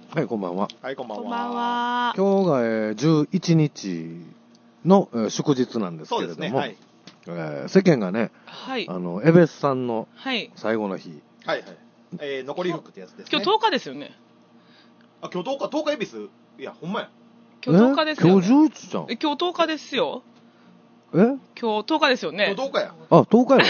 はい、こんばんは。 はい、こんばんは。 こんばんは。 今日が11日の祝日なんですけれども、 そうですね、はい。 世間がね、 はい。 エベスさんのはい。 最後の日、 はいはい。残り服ってやつですね。 今日10日ですよね。 あ、今日10日恵比寿。いや、ほんまや。 今日10日ですよ、ね。 今日11じゃん。 今日10日ですよ。 今日10日ですよね。 今日10日や。 あ、10日や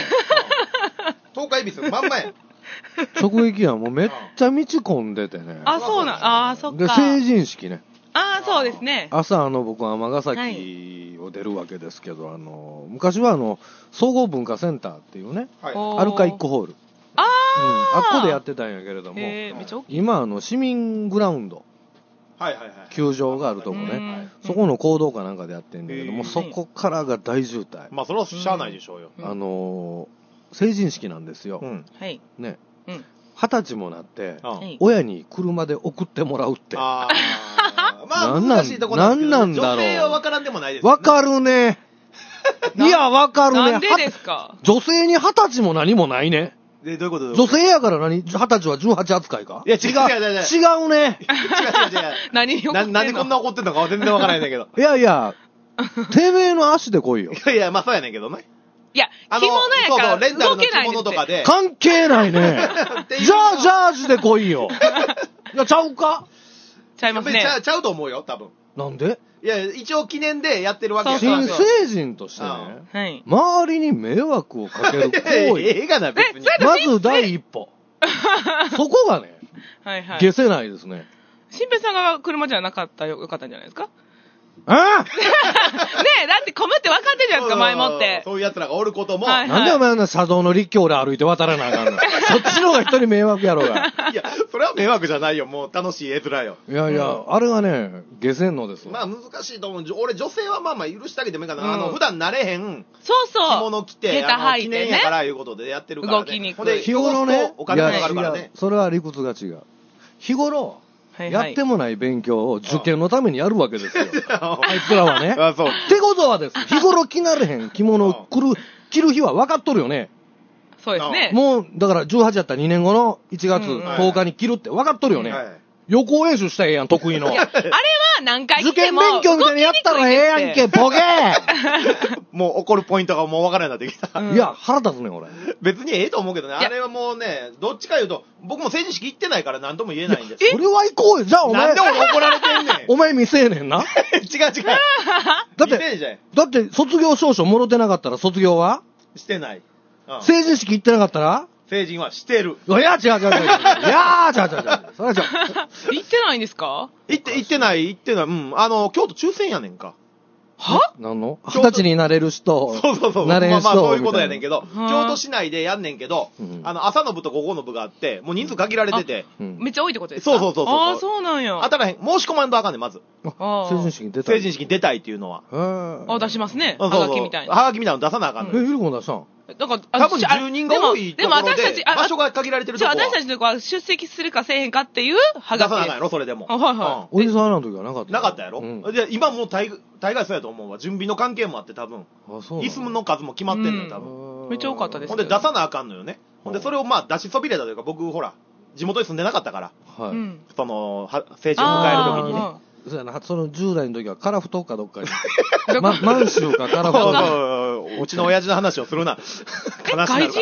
10日恵比寿、まんまや。 直撃やん。もうめっちゃ道混んでてね。 あ、そうなん。そっか。 で、成人式ね。 そうですね。 朝僕は尼崎を出るわけですけど、昔は総合文化センターっていうね、 はい。 アルカイックホール。あっこでやってたんやけれども、 めっちゃ大きい。 今市民グラウンド、 はいはいはい。 球場があるとこね、そこの講道かなんかでやってんだけども、そこからが大渋滞。 まあ、それはしゃあないでしょうよ。 成人式なんですよ。 はい。 ね。 うん 20歳もなって、 はい親に車で送ってもらうって。 ああ、まあ、難しいとこなんですけど、 なんだろう。 女性は分からんでもないです。 わかるね。いや、わかるね。 なんでですか？ 女性に20歳も何もないね。 で、どういうこと女性やから20歳は18扱いか？ いや、違う。 違うね。 違う。 何に怒ってんの？ なんでこんな怒ってんのか全然分からないんだけど。 いや、てめえの足で来いよ。 いや、まあそうやねんけどね。 いや、着物やからレンタルの着動けないです物とかで。 関係ないね。じゃあ、ジャージで来いよ。いや、ちゃうか？ ちゃいますね。 ちゃうと思うよ、多分。 なんで？ いや、一応記念でやってるわけやから。 新成人としてね、 はい。 周りに迷惑をかける行為。 ええがな、別に。 まず第一歩。そこがね、 はいはい。 消せないですね。 新平さんが車じゃなかったよかったんじゃないですか？ ああねえ、だって混むって分かってるじゃないですか、前もって。 そういう奴らがおることも。 はいなんでお前の車道の立教で歩いて渡らなあかんの？そっちの方が人に迷惑やろうが。 いや、それは迷惑じゃないよ。もう楽しい絵面よ。 いや、あれがね、下せんのですわ。 まあ難しいと思う。俺、女性はまあ許してあげてもいいかな。 うん普段慣れへんそうそう。 着物着て、 下駄履いてね記念やからいうことでやってるから、ね。 動きにくいほんで、 日頃ね、 お金がかかるからいやね。 それは理屈が違う。日頃、 はいはいやってもない勉強を受験のためにやるわけですよ。あいつらはね。 あ、そう。 ってことはです。日頃着慣れへん着物を着る日は分かっとるよね。 そうですね。 もう、だから18やったら2年後の1月10日に着るって分かっとるよね。 はい。 予行演習したらええやん、得意の。 あれは何回受験来ても勉強みたいにやったらええやんけ、ボケもう怒るポイントがもう分からないようになってきた。 うんいや、腹立つね、俺。 別にええと思うけどね。 いやあれはもうね、どっちか言うと、僕も成人式行ってないから何とも言えないんですよ。 それは行こうよ。じゃあお前なんで、俺怒られてんねん。 お前未成年な。 違う。 だっ未て、 成年じゃんだって卒業証書もろてなかったら卒業はしてない。うん成人式行ってなかったら成人はしてる。 いや、違う。いや、違う。それは違う。 行ってないんですか？ 行ってない。うん。京都抽選やねんか。 は？ なんの20歳になれる人。 そう。 なれん人。 まあそういうことやねんけど、 みたいな京都市内でやんねんけど、 うん朝の部と午後の部があって、もう人数限られてて、 うんめっちゃ多いってことですか？ そう。 ああ、そうなんや。 当たらへん。申し込まんとあかんねん、まず。 成人式に出た。 成人式に出たいっていうのは。 出しますね。 そうはがきみたいな。 はがきみたいなの出さなあかんのよ。 ゆるこ出したんだから、 多分10人が多いとでもころで私たち、 場所が限られてるとこは私たちのとこは出席するかせえへんかっていうはがきです。 出さなあかんやろ、それでも。 はい。 おじさんらの時はなかったなかったやろ、 うんで今もう大概そうやと思うわ。準備の関係もあって多分。 あ、そう。 椅子の数も決まってんのよ、多分。 めっちゃ多かったですほんで出さなあかんのよね。ほんでそれをまあ出しそびれたというか、僕ほら、地元に住んでなかったから、 はい。 成人を迎える時にね。 そうやな、その10代の時はカラフトかどっかに。満州かカラフトか。 うちの親父の話をするな。悲しなる外人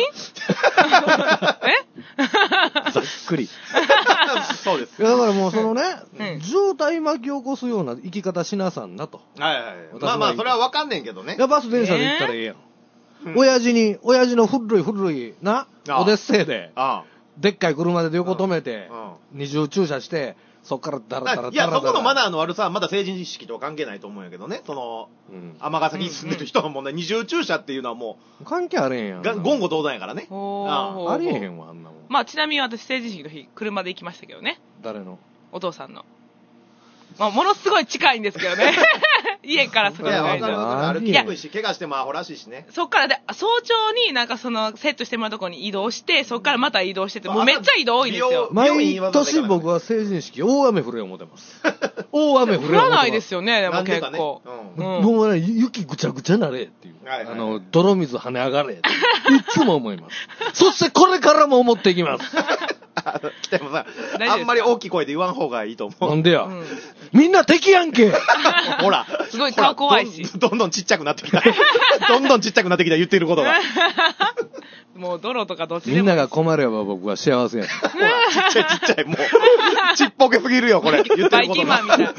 から。 ざっくり。 そうです。 いやだからもうそのね、 うん渋滞巻き起こすような生き方しなさんなと。 はい。まあそれはわかんねんけどねい。や、バス電車で行ったらええやん。 うん親父の古いな、 ああオデッセイで、 あでっかい車で横止めてあ、 二重駐車して、そっからダラダラいや、そこのマナナーの悪さはまだ成人式とは関係ないと思うんやけどね。 うん尼崎に住んでる人の問題、二重駐車っていうのはも関係あれへんやん。 う、言語道断やからね。 おーありえへんわ、あんなもん。 まあ、ちなみに私、成人式の日、車で行きましたけどね。 誰のお父さんの。まあ、ものすごい近いんですけどね。家からすいや、 ぐ近いんでわかるわかる。歩きいやにくいし、怪我してもアホらしいしね。 そっからで、早朝になんかセットしてもらうとこに移動して、そっからまた移動してて、もうめっちゃ移動多いんですよ。 美容毎院わざわざ年僕は成人式大雨降れ思ってます。大雨降れ思ってます。 降らないですよね、でもなんでかね結構。 うんうんもうね、雪ぐちゃぐちゃなれっていう。 はいはいはい泥水跳ね上がれって。いつも思います。そしてこれからも思っていきます。 北山さん、 大丈夫ですかあんまり大きい声で言わん方がいいと思う。 なんでや、 うんみんな敵やんけほら。 すごい顔怖いしほらどんどんちっちゃくなってきた。どんどんちっちゃくなってきた、言ってることが。 もう泥とかどっちでもみんなが困れば僕は幸せやん。 ほら、ちっちゃい、もう。ちっぽけすぎるよ、これ。言ってバイることが。 キンマンみたいな。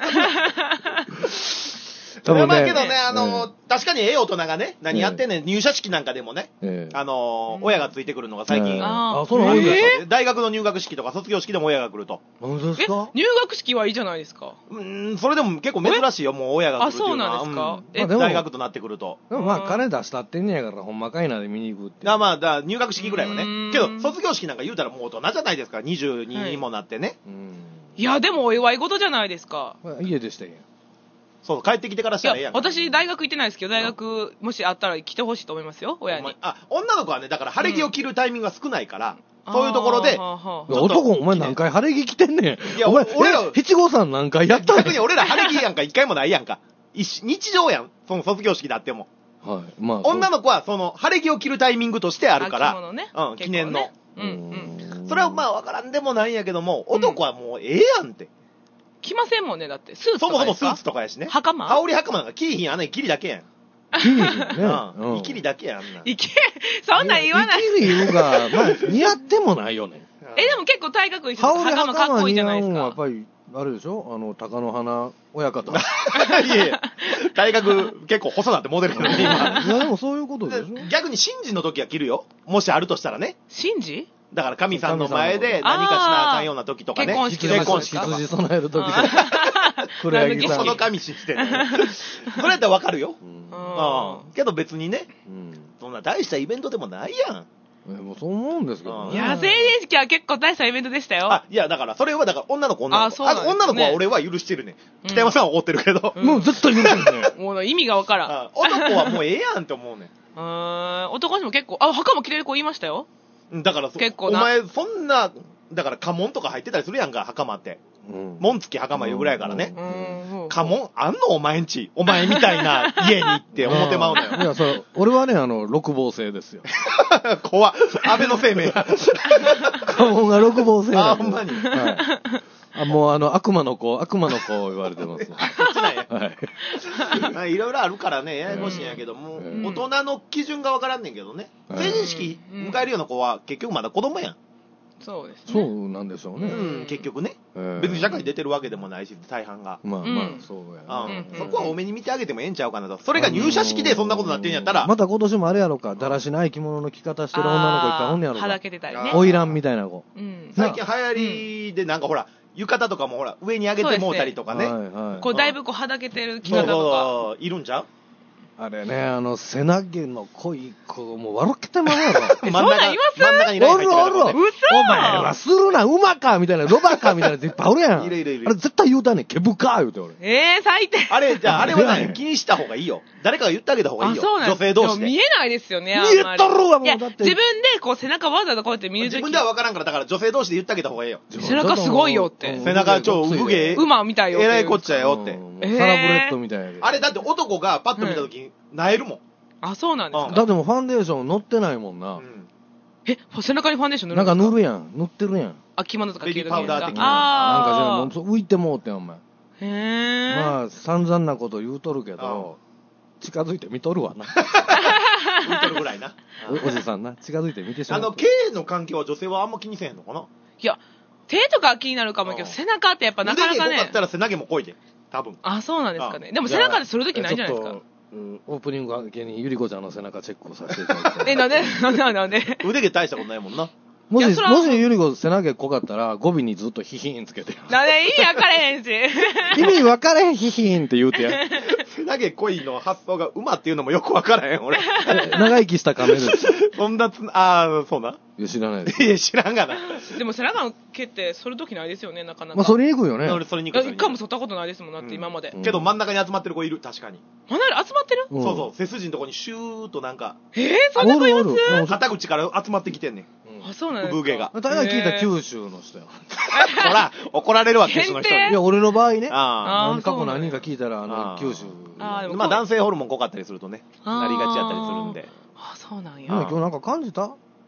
多分ねまあけどね、確かに大人がね、何やってんねん、入社式なんかでもね、親がついてくるのが最近、 あ、そうなんですか。 大学の入学式とか卒業式でも親が来ると。 何ですえか。 入学式はいいじゃないですか。 それでも結構珍しいよ、もう親が来るっていうのは。 あそうなんですかえでも大学となってくると。 でもまあ金出したってんねやからほんまかいなで見に行くって。 まあ、入学式ぐらいはね。けど、 うん卒業式なんか言うたらもう大人じゃないですか、22にもなってね。 いや、でもお祝い事じゃないですか。 家でしたやん。 そう、帰ってきてからしいやたらええやん。 私大学行ってないですけど、大学もしあったら来てほしいと思いますよ、親に。 女の子はね、だから晴れ着を着るタイミングが少ないから、そういうところで、 男お前何回晴れ着着てんねん。 いやお前俺ら七五三何回やったん逆に俺ら晴れ着やんか一回もないやんか。日常やん、その卒業式であっても。 はい。まあ。 女の子はその晴れ着を着るタイミングとしてあるから、 着物ね記念の。 うんそれはまあわからんでもないんやけども、男はもうええやんって。 着ませんもんね、だって。スーツそもそもスーとかですかツとかやしね。 袴羽織袴なんか着いひん、あんなに切りだけやん。 キリね。 いきりだけやんな。 いけ、そんなん言わない。 キリ言うが、まあ、似合ってもないよね。 でも結構体格いい人羽織袴かっこいいじゃないです似合うんはやっか。 ぱり、あれでしょ貴乃花親方。 いやいや、体格結構細なってモデルやね、今。 いや、でもそういうことでしょ逆に神事の時は着るよ。もしあるとしたらね。 神事だから神さんの前で何かしなあかんような時とかね。 結婚式結婚式とか。 羊備える時とか。黒なん柳さん。 その神信じてね。それやったらわかるよ。 うんけど別にね、 うんそんな大したイベントでもないやん。 もうそう思うんですけどね。 いや、成人式は結構大したイベントでしたよ。 いや、だから、それはだから女の子、女の子。 そうなんですね女の子は俺は許してるね。北山さんは怒ってるけど。 もう絶対許せんね。 もう意味がわからん。 男はもうええやんって思うね男の人も結構、袴着てる子いましたよ。 ん。だから、 結構なお前、そんな、だから家紋とか入ってたりするやんか、袴って。紋付き袴いうぐらいやからね。家紋あんのお前んち。お前みたいな家にって思ってまうのよ。 いや、俺はね、六芒星ですよ。 怖っ。安倍の生命。 家紋が六芒星なんでほんまに。 はい。もう悪魔の子言われてます。 そっちなんや。 はい。 いろいろあるからね、ややこしいんやけども、大人の基準がわからんねんけどね。成人式迎えるような子は結局まだ子供やん。 そうですね。 そうなんでしょうね。 結局ね。別に社会に出てるわけでもないし、大半が。 まあまあ、そうやね。 そこは多めに見てあげてもええんちゃうかなと。それが入社式でそんなことになってんやったら。 また今年もあれやろか、だらしない着物の着方してる女の子いっぱいおんねやろか。 はだけてたりね。 花魁みたいな子。 最近流行りでなんかほら、浴衣とかもほら、上に上げてもうたりとかね。 こうだいぶこうはだけてる着方とか。 いるんちゃうあれね、背投げの濃い子、もう笑けてまうやろ。 真ん中におるおる。お前はするな、馬かみたいな、ロバかみたいなやついっぱいおるやん。 いるいるいるあれ絶対言うたんねん、毛深言うて俺。 最低。 あれ、じゃあ、あれは何気にした方がいいよ。誰かが言ってあげた方がいいよ。女性同士で。 見えないですよね、 見えとるわ、もうだって。 自分でこう背中わざわざこうやって見るとき。 自分では分からんから、だから女性同士で言ってあげた方がいいよ。 背中すごいよって。 背中超産毛。 馬みたいよ。 えらいこっちゃよって。 サラブレッドみたいな。 あれだって男がパッと見たときに、なえるもん。 そうなんですか。 だってもうファンデーション乗ってないもんな。 背中にファンデーション塗るなんか塗るやん。塗ってるやん。 着物とか着るベビーパウダー的な。 なんかじゃあ浮いてもうてん、お前。 へまあ、散々なこと言うとるけど、近づいて見とるわな。 浮いとるぐらいな。 おじさんな。近づいて見てしまう。 毛の関係は女性はあんま気にせへんのかな。 いや、手とか気になるかもけど、背中ってやっぱなかなかね。 腕毛濃かったら背中も濃いで。多分。 そうなんですかね。でも背中でするときないじゃないですか。 オープニング明けにゆりこちゃんの背中チェックをさせていただいて。 なんで腕毛大したことないもんな。 もしゆりこ背中濃かったら語尾にずっとヒヒーンつけて。 なんで意味分かれへんし。 意味分かれへんヒヒーンって言うてや。 背中濃いの発想が馬っていうのもよく分からへん、俺。 長生きした亀です。 そんなそうな。 いや、知らないです。 いや、知らんがな。 でも背中の毛って剃るときないですよね、なかなか。 まあ、剃りにくいよね。 剃りにくい。 一回も剃ったことないですもん、だって今まで。 けど真ん中に集まってる子いる、確かに。 真ん中に集まってる？ そうそう、背筋のとこにシューっとなんか。 そんな子います？ 肩口から集まってきてんねん。 そうなんですか。 産毛が。 大概聞いた九州の人や。 ほら、怒られるわ、九州の人に。 いや、俺の場合ね。 過去何人か聞いたら、九州。 まあ男性ホルモン濃かったりするとね、なりがちやったりするんで。 そうなんや。 今日なんか感じた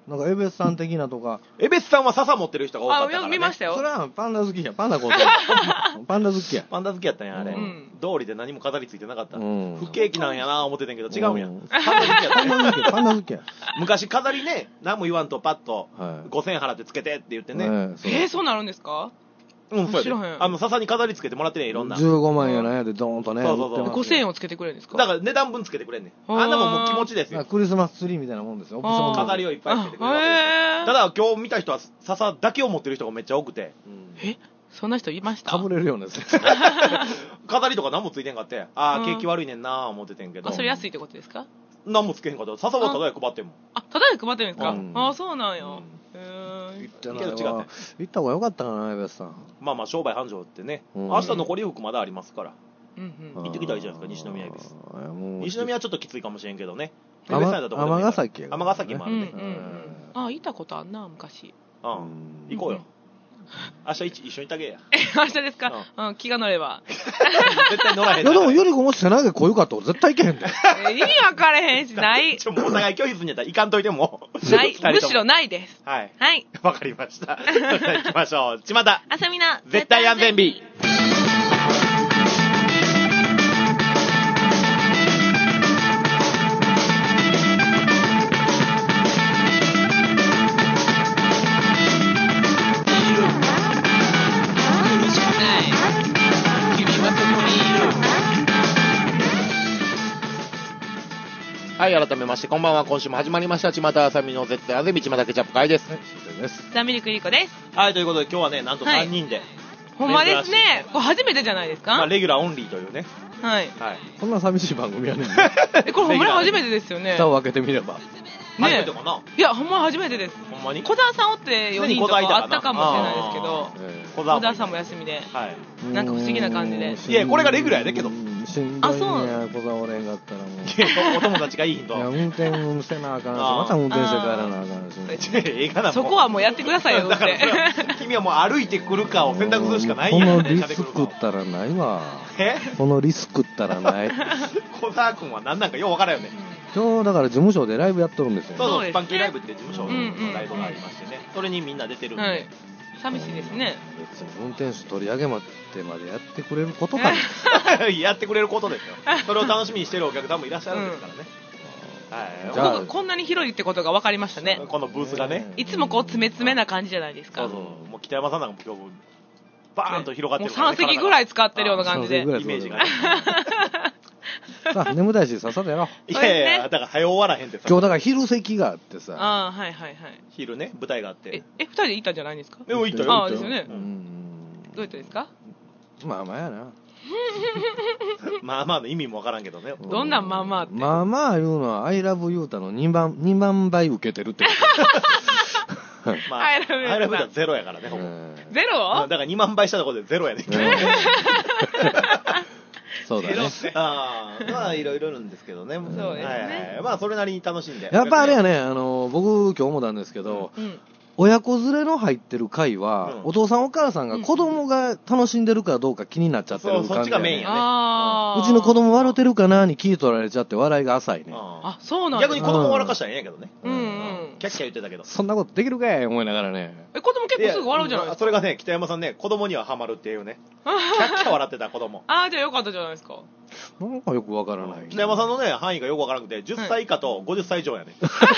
なんかエベスさん的なとか。 エベスさんは笹持ってる人が多かったから、ね。 見ましたよ。 それはパンダ好きや。パンダこうパンダ好きや。 パンダ好きやったんや、あれ。通りで何も飾りついてなかった。不景気なんやな思ってたんけど、違うんや。パンダ好きやった。 パンダ好きや。 昔飾りね、何も言わんとパッと、5000円払ってつけてって言ってね。 そうなるんですか？ そうやで。笹に飾りつけてもらってね、いろんな。 15万やなんやでドーンとね。 そう。 5000円をつけてくれるんですか？ だから値段分つけてくれんねん。あんなもんもう気持ちですよ。 クリスマスツリーみたいなもんですよ。 飾りをいっぱいつけてくれるわけですよ。ただ今日見た人は笹だけを持ってる人がめっちゃ多くて。 そんな人いました？ かぶれるようなやつ。 飾りとか何もついてんかって、景気悪いねんなぁ思っててんけど。 それ安いってことですか？ 何もつけへんかった。笹はただで配ってんもん。 ただで配ってるんですか？そうなんや。 行った方がよかったかな、エベスさん。 まあ商売繁盛ってね。明日残り服まだありますから。行ってきたらいいじゃないですか、西宮エベス。西宮はちょっときついかもしれんけどね。 尼崎もあるね。 行ったことあんな、昔。 行こうよ。明日一緒にいたげや。 明日ですか？気が乗れば。 絶対乗らへん。 いやでも、よりこもし背中濃ゆかったら絶対行けへんで。 意味分かれへんし、ない。 お互い拒否すんやったら行かんといても。 ない。むしろないです。 はい。 はい。 わかりました。行きましょう。ちまた。 あさみな。 絶対安全日。はい、改めまして、こんばんは。今週も始まりました。ちまたあさみの絶対あぜみちまたケチャップ会です。 ザミルクリコです。 はい、ということで今日はね、なんと3人で。 ほんまですね。これ初めてじゃないですか？ レギュラーオンリーというね。 はい。 こんな寂しい番組やねん。 これほんまに初めてですよね。 蓋を開けてみれば。 初めてかな？ いや、ほんま初めてです。 ほんまに？ 小沢さんおって4人とかあったかもしれないですけど、小沢さんも休みで。はい。なんか不思議な感じで。 いや、これがレギュラーやでけど。 しんどいねや、小沢おれんかったらもう。 お友達がいい人。 いや、運転せなあかんし、また運転して帰らなあかんし。 そこはもうやってくださいよって。 君はもう歩いてくるかを選択するしかないやん。このリスクったらないわ。このリスクったらない。 小沢君は何なんかよう分からんよね。 今日だから事務所でライブやっとるんですよ。 そう、スパンキーライブって事務所のライブがありましてね。それにみんな出てるんで。 寂しいですね。 別に運転手取り上げまでやってくれることかやってくれることですよ。それを楽しみにしてるお客さんもいらっしゃるんですからね。 はい。こんなに広いってことが分かりましたね。 このブースがね。 いつもこう詰め詰めな感じじゃないですか。 そう。もう北山さんなんか今日バーンと広がってるからね。もう3席ぐらい使ってるような感じで。イメージがね。 さあ、眠たいし、さっさとやろう。 いやいや、だから早終わらへんってさ。 今日だから昼席があってさ。 はい。 昼ね、舞台があって。 2人で行ったんじゃないんですか？ でも行ったよ。 ですよね。どうやったですか？ まあまあやな。 まあまあの意味もわからんけどね。 どんなまあまあって。 まあまあいうのは、I love you たの2万倍受けてるってこと。 まあ、I love you はゼロやからね、ほぼ。 ゼロ？ だから2万倍したところでゼロやねんけど。 そうだね。 まあ、いろいろあるんですけどね。そうですね。まあ、それなりに楽しんで。 やっぱあれやね、僕、今日思ったんですけど、親子連れの入ってる回は、お父さんお母さんが子供が楽しんでるかどうか気になっちゃってる感じ。 そっちがメインやね。 うちの子供笑ってるかなに聞い取られちゃって笑いが浅いね。 そうなんだ。 逆に子供笑かしたらええんやけどね。キャッキャ言ってたけど。 そんなことできるかい思いながらね。 子供結構すぐ笑うじゃないですか。 それがね、北山さんね、子供にはハマるっていうね。キャッキャ笑ってた子供。 じゃあよかったじゃないですか。 なんかよくわからない。 北山さんのね、範囲がよくわからなくて、10歳以下と50歳以上やね。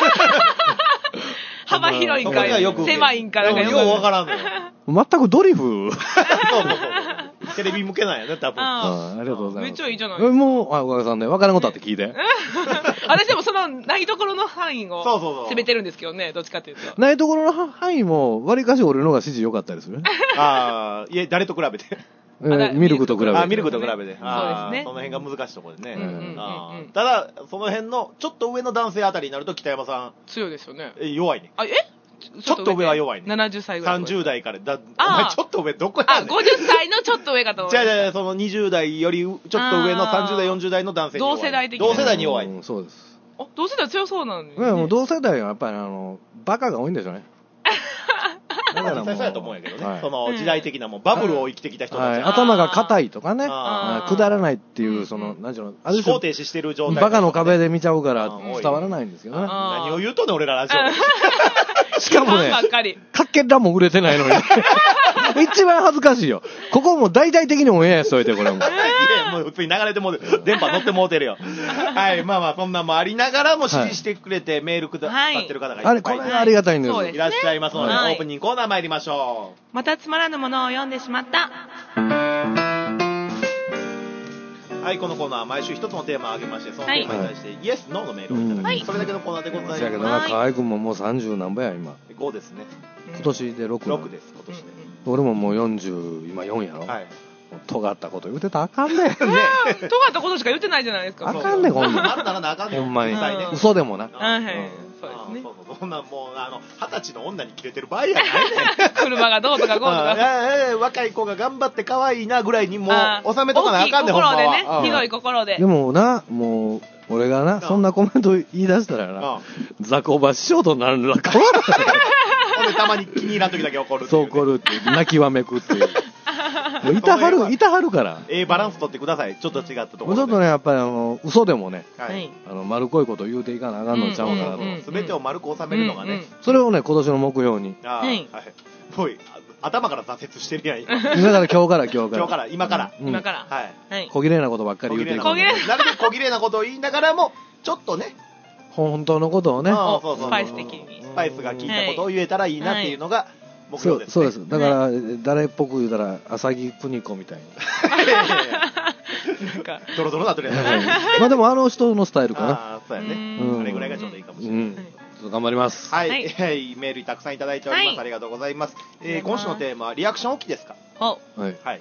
幅広いんか狭いんかなんかよくわからんのよ。 全くドリフ。 そう。テレビ向けなんやね、多分。 ありがとうございます。 めっちゃいいじゃないですか。 もう、おかげさんで、わからんことあって聞いて。 私でもその、ないところの範囲を攻めてるんですけどね、どっちかっていうと。 ないところの範囲も、わりかし俺の方が指示良かったりするね。 いや、誰と比べてミルクと比べて。 ミルクと比べて。そうですね。 その辺が難しいところでね。ただ、その辺の、ちょっと上の男性あたりになると北山さん。 強いですよね。 弱いね。ちょっと上は弱いね。 70歳ぐらい。 30代から。お前ちょっと上どこやねん。 50歳のちょっと上かと思う。 じゃあ、その20代よりちょっと上の30代、40代の男性に弱い。 同世代的同世代に弱い。 そうです。 同世代強そうなのに。 もう同世代はやっぱりバカが多いんでしょうね。 だから実際そうやと思うんやけどね。その時代的なもうバブルを生きてきた人たち。 頭が硬いとかね。くだらないっていう、その、なんちゅうの、 思考停止してる状態。 バカの壁で見ちゃうから伝わらないんですよね。 何を言うとね、俺らラジオで。 しかもね、かけらも売れてないのに。一番恥ずかしいよ。ここも大々的にオンエアしといて、これも。いや、 もう普通に流れてもうて、電波乗ってもうてるよ。はい、まあまあ、そんなんもありながらも支持してくれて、メールくださってる方がいっぱい。 あれ、これがありがたいんです。 いらっしゃいますので、オープニングコーナー参りましょう。 またつまらぬものを読んでしまった。 はい、このコーナーは毎週一つのテーマを挙げまして、そのテーマに対して、イエス、ノーのメールをいただき、それだけのコーナーでございます。 だけどな、河合君ももう30何倍や、今。 5ですね。 今年で6。 6です、今年で。 俺ももう40、今4やろ。はい。尖ったこと言うてたらあかんね。 尖ったことしか言ってないじゃないですか。 あかんね、こんなん。 あるならあかんね。 ほんまに。嘘でもな。 はい。そうですね。 そんなもう、20歳の女にキレてる場合やないね。 車がどうとかこうとか。 若い子が頑張って可愛いなぐらいにもう、収めとかなあかんね、ほんまは。 心でね。広い心で。 でもな、もう、俺がな、そんなコメント言い出したらな、雑魚場師匠となるのかわらない。 ほんでたまに気に入らん時だけ怒るっていう。 そう怒るっていう。泣きわめくっていう。いたはるから。 バランス取ってください。ちょっと違ったところ。 ちょっとね、やっぱり嘘でもね、丸っこいこと言うていかなあかんのちゃうかなと。 すべてを丸く収めるのがね。 それをね、今年の目標に。 はい。もう、頭から挫折してるやん、今。 だから今日から。 今から。 はい。 小綺麗なことばっかり言うていく。 なるべく小綺麗なことを言いながらも、ちょっとね、 本当のことをね。 スパイス的に。 スパイスが効いたことを言えたらいいなっていうのが、目標ですね。 そうです。だから、誰っぽく言うたら、浅木邦子みたいに。 なんか、ドロドロなってるやつ。 まあでもあの人のスタイルかな。 ああ、そうやね。あれぐらいがちょうどいいかもしれない。 頑張ります。 はい。メールたくさんいただいております。ありがとうございます。今週のテーマは、リアクション大きいですか？はい。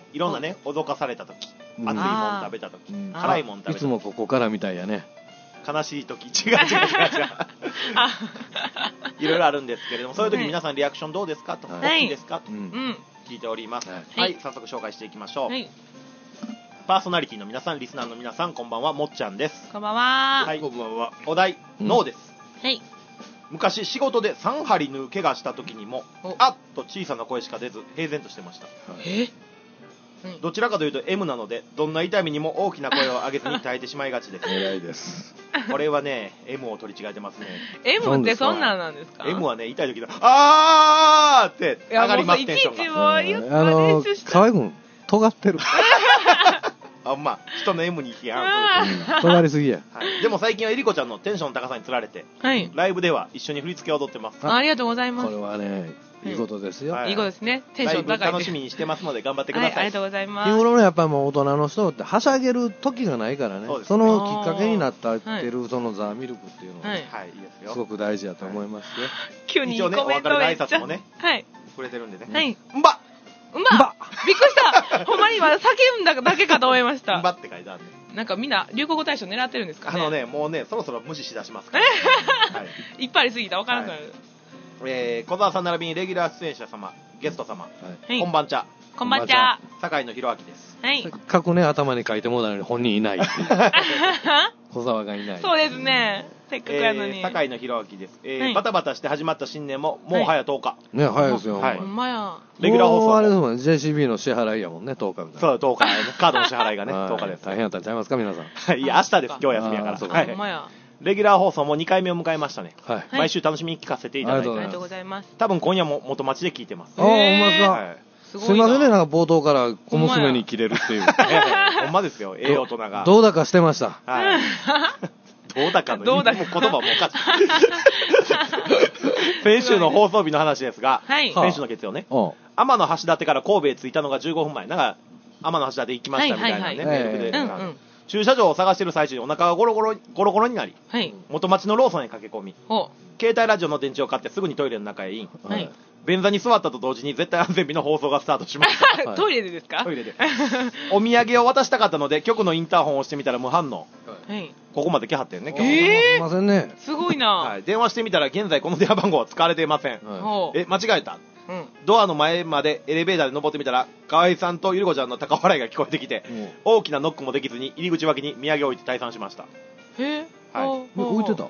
いろんなね、脅かされたとき、熱いもん食べたとき、辛いもん食べたとき。 いつもここからみたいやね。 悲しいとき、違う。いろいろあるんですけれども、そういうとき皆さんリアクションどうですかと、大きいですかと聞いております。はい、早速紹介していきましょう。パーソナリティの皆さん、リスナーの皆さん、こんばんは、もっちゃんです。 こんばんは。 はい、こんばんは。お題、ノーです。はい。昔仕事で3針縫う怪我したときにも、あっと小さな声しか出ず、平然としてました。どちらかというと M なので、どんな痛みにも大きな声を上げずに耐えてしまいがちです。 偉いです。 これはね、M を取り違えてますね。 M ってそんなんなんですか？ M はね、痛い時の、あーって上がります、テンションが。 いちいちもう言った練習した。 河合君、尖ってる。 人の M に批判。 尖りすぎや。 でも最近はえりこちゃんのテンションの高さにつられて、ライブでは一緒に振り付けを踊ってます。 ありがとうございます。 これはね、いいことですよ。 いいことですね。テンション高い。 楽しみにしてますので頑張ってください。 ありがとうございます。 日頃のやっぱりもう大人の人ってはしゃげる時がないからね。そのきっかけになってるそのザ・ミルクっていうのがすごく大事だと思いますよ。 急に一応ね、お別れの挨拶もね、くれてるんでね。んばびっくりしたほんまに今叫んだだけかと思いました。 んばって書いてあるね。 なんかみんな流行語大賞狙ってるんですかね。 もうね、そろそろ無視しだしますから。 いっぱいありすぎたら分からなくなる。 小沢さん並びにレギュラー出演者様、ゲスト様、こんばんちゃ。 こんばんちゃ。 酒井の弘明です。 せっかくね、頭に書いてもらうのに本人いないっていう。小沢がいない。 そうですね。せっかくやのに。 酒井の弘明です。バタバタして始まった新年も、もう早10日。 ね、早いですよ。 ほんまや。 レギュラー放送。 あれですもんね、JCB の支払いやもんね、10日みたいな。 そう、10日。カードの支払いがね、10日です。 大変やったんちゃいますか、皆さん。 いや、明日です。今日休みやから。 ほんまや。 レギュラー放送も2回目を迎えましたね。毎週楽しみに聞かせていただいて。 ありがとうございます。 多分今夜も元町で聞いてます。 ああ、ほんまですか。すいませんね、なんか冒頭から小娘に切れるっていう。 ほんまですよ、大人が。 どうだかしてました。 どうだかの言葉もおかしい。先週の放送日の話ですが、先週の月曜ね、天橋立から神戸へ着いたのが15分前。なんか、天橋立行きましたみたいなね、メールで。駐車場を探してる最中にお腹がゴロゴロになり、元町のローソンへ駆け込み、携帯ラジオの電池を買ってすぐにトイレの中へイン。便座に座ったと同時に絶対安全日の放送がスタートしました。 トイレでですか？ トイレで。お土産を渡したかったので、局のインターホンを押してみたら無反応。ここまで来はってんね、今日。 すいませんね。 すごいな。 電話してみたら現在この電話番号は使われていません。間違えた。ドアの前までエレベーターで登ってみたら、河合さんとゆりこちゃんの高笑いが聞こえてきて、大きなノックもできずに入り口脇に土産を置いて退散しました。 置いてた？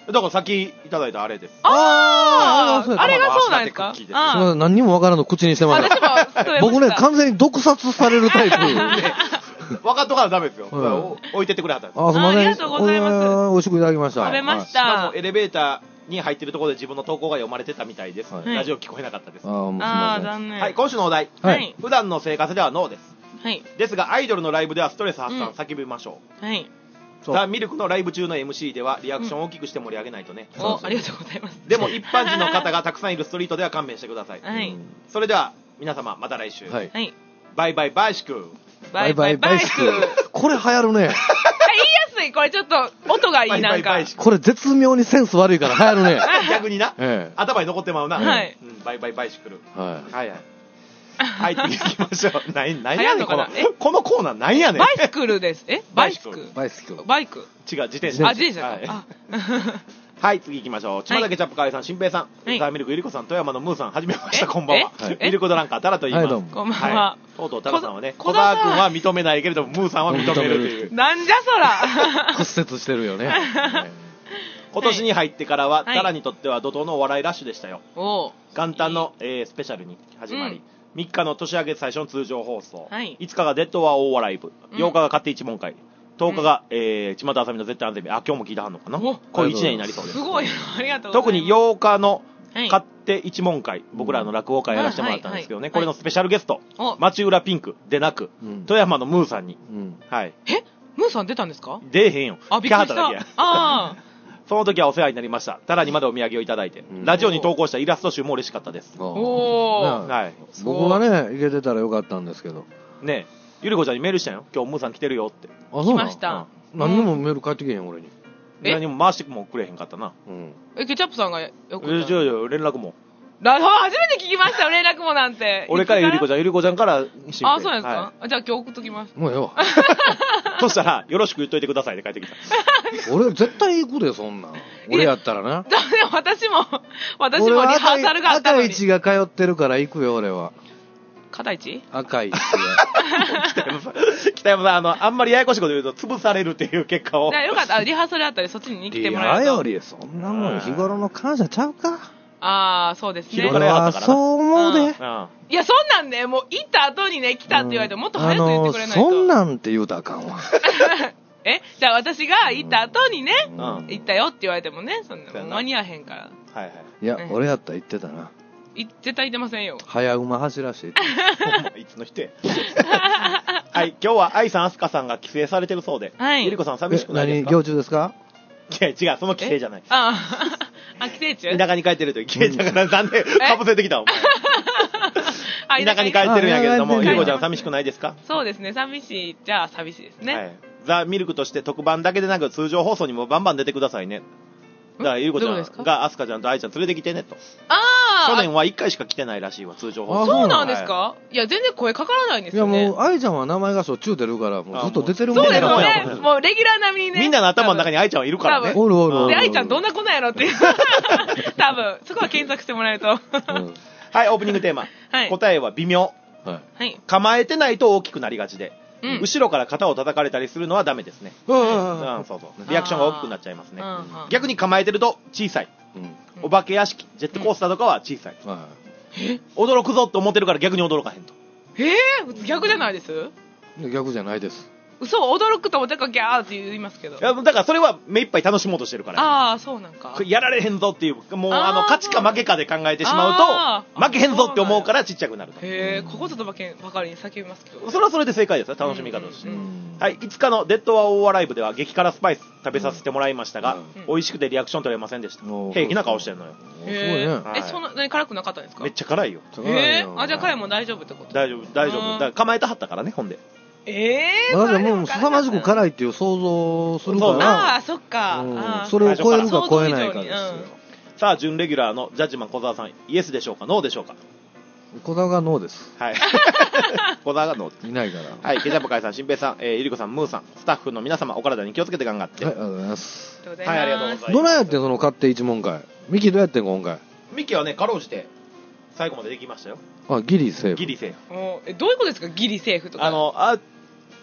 だからさっきいただいたあれです。 あれがそうなんですか？ 何にもわからんの口にしてます。僕ね、完全に毒殺されるタイプ。 分かっとかなダメですよ。置いてってくれはったんです。 すみません。 ありがとうございます。 美味しくいただきました。 食べました。 エレベーターに入ってるところで自分の投稿が読まれてたみたいです。ラジオ聞こえなかったです。 残念。 はい、今週のお題。普段の生活ではノーです。ですが、アイドルのライブではストレス発散叫びましょう。ザ・ミルクのライブ中の MC ではリアクションを大きくして盛り上げないとね。 ありがとうございます。 でも一般人の方がたくさんいるストリートでは勘弁してください。それでは皆様また来週。バイバイバイシクル。 バイバイバイシクル。 これ流行るね。 言いやすい。これちょっと音がいいなんか。 これ絶妙にセンス悪いから流行るね。 逆にな。頭に残ってまうな。バイバイバイシクル。はい、次行きましょう。何やねんこのコーナー何やねん。 バイスクルです。バイスクル。 バイスクル。 バイク。 違う、自転車。 自転車か。 はい、次行きましょう。島田ケチャップカレーさん、新平さん、ザ・ミルクゆりこさん、富山のムーさん、はじめまして、こんばんは。ミルクドランカータラと言います。 こんばんは。 とうとうタラさんはね、小沢君は認めないけれども、ムーさんは認めるという。 なんじゃそら。 屈折してるよね。 今年に入ってからは、タラにとっては怒涛のお笑いラッシュでしたよ。元旦のスペシャルに始まり、3日の年明け最初の通常放送、5日がデッドは大笑い部、8日が勝手一問会、10日が巷あさみの絶対安全日、今日も聞いてはんのかな。これ1年になりそうです。 すごい、ありがとうございます。特に 8日の勝手一問会、僕らの落語会やらせてもらったんですけどね、これのスペシャルゲスト、町浦ピンクでなく、富山のムーさんに。 ムーさん出たんですか？ 出えへんよ。 びっくりした。 その時はお世話になりました。タラにまでお土産をいただいて、ラジオに投稿したイラスト集も嬉しかったです。 僕がね、行けてたらよかったんですけど。 ねえ、ゆりこちゃんにメールしたんよ。今日ムーさん来てるよって。 来ました。 何にもメール返ってけへん、俺に。 何も回してもくれへんかったな。 ケチャップさんがよく。 連絡も。 初めて聞きましたよ、連絡もなんて。 俺からゆりこちゃんから新平。そうなんですか？じゃあ今日送っときます。 もうよ。 そしたら、よろしく言っといてくださいって帰ってきた。 俺絶対行くで、そんなん。俺やったらな。 私もリハーサルがあったのに。 赤市が通ってるから行くよ、俺は。 片市？ 赤市が。 北山さん、あんまりややこしいこと言うと潰されるっていう結果を。 よかった、リハーサルあったりそっちに来てもらえると。 リハより、そんなもん日頃の感謝ちゃうか。 そうですね。 そう思うで。いや、そんなんね、もう行った後にね、来たって言われてもっと早く言ってくれないと。 そんなんって言うたらあかんわ。 じゃあ私が行った後にね、行ったよって言われてもね、そんな間に合わへんから。 いや、俺やったら行ってたな。 絶対行ってませんよ。 早馬走らしていつの人や。はい、今日は愛さん、あすかさんが帰省されてるそうで、ゆりこさん寂しくないですか？ 何、行中ですか？ 違う、その帰省じゃない。 帰省中？ 田舎に帰ってるとき、だからなんでかぶせてきたお前。田舎に帰ってるんやけれども、ゆりこちゃん寂しくないですか？ そうですね、寂しいじゃあ寂しいですね。 ザ・ミルクとして特番だけでなく通常放送にもバンバン出てくださいね。だからゆりこちゃんがあすかちゃんと愛ちゃん連れてきてねと。去年は1回しか来てないらしいわ、通常放送。 そうなんですか？いや、全然声かからないんですよね。 いや、もう愛ちゃんは名前がしょっちゅう出るから、もうずっと出てるもんね。 そうですね。もうレギュラー並みにね。 みんなの頭の中に愛ちゃんはいるからね。 おる。 で、愛ちゃんどんな子なんやろっていう。多分、そこは検索してもらえると。 はい、オープニングテーマ。答えは微妙。構えてないと大きくなりがちで。後ろから肩を叩かれたりするのはダメですね。そう。リアクションが大きくなっちゃいますね。逆に構えてると小さい。お化け屋敷、ジェットコースターとかは小さい。驚くぞって思ってるから逆に驚かへんと。 逆じゃないです？ 逆じゃないです。 嘘、驚くと思ってからギャーって言いますけど。 だからそれは目いっぱい楽しもうとしてるから。 そうなんか。 やられへんぞっていう、もう勝ちか負けかで考えてしまうと、負けへんぞって思うからちっちゃくなると。 ここぞとばかりに叫びますけど。 それはそれで正解ですよ、楽しみ方として。はい、5日のデッド・ア・オー・アライブでは激辛スパイス食べさせてもらいましたが、美味しくてリアクション取れませんでした。平気な顔してるのよ。 すごいね。 そんなに辛くなかったんですか？ めっちゃ辛いよ。 じゃあ辛いも大丈夫ってこと？ 大丈夫。だから構えてはったからね、ほんで。 もう凄まじく辛いっていう想像するから。 そっか。 それを超えるか超えないかですよ。 さあ、準レギュラーのジャッジマン小沢さん、イエスでしょうか、ノーでしょうか？ 小沢がノーです。 はい。小沢がノーです。 いないから。 はい、ケチャップカイさん、新平さん、ゆりこさん、ムーさん、スタッフの皆様、お体に気をつけて頑張って。 はい、ありがとうございます。 はい、ありがとうございます。 どないやってんその勝手一問会。ミキどうやってん今回。 ミキはね、かろうじて、最後までできましたよ。 ギリセーフ。 ギリセーフ。 どういうことですか、ギリセーフとか。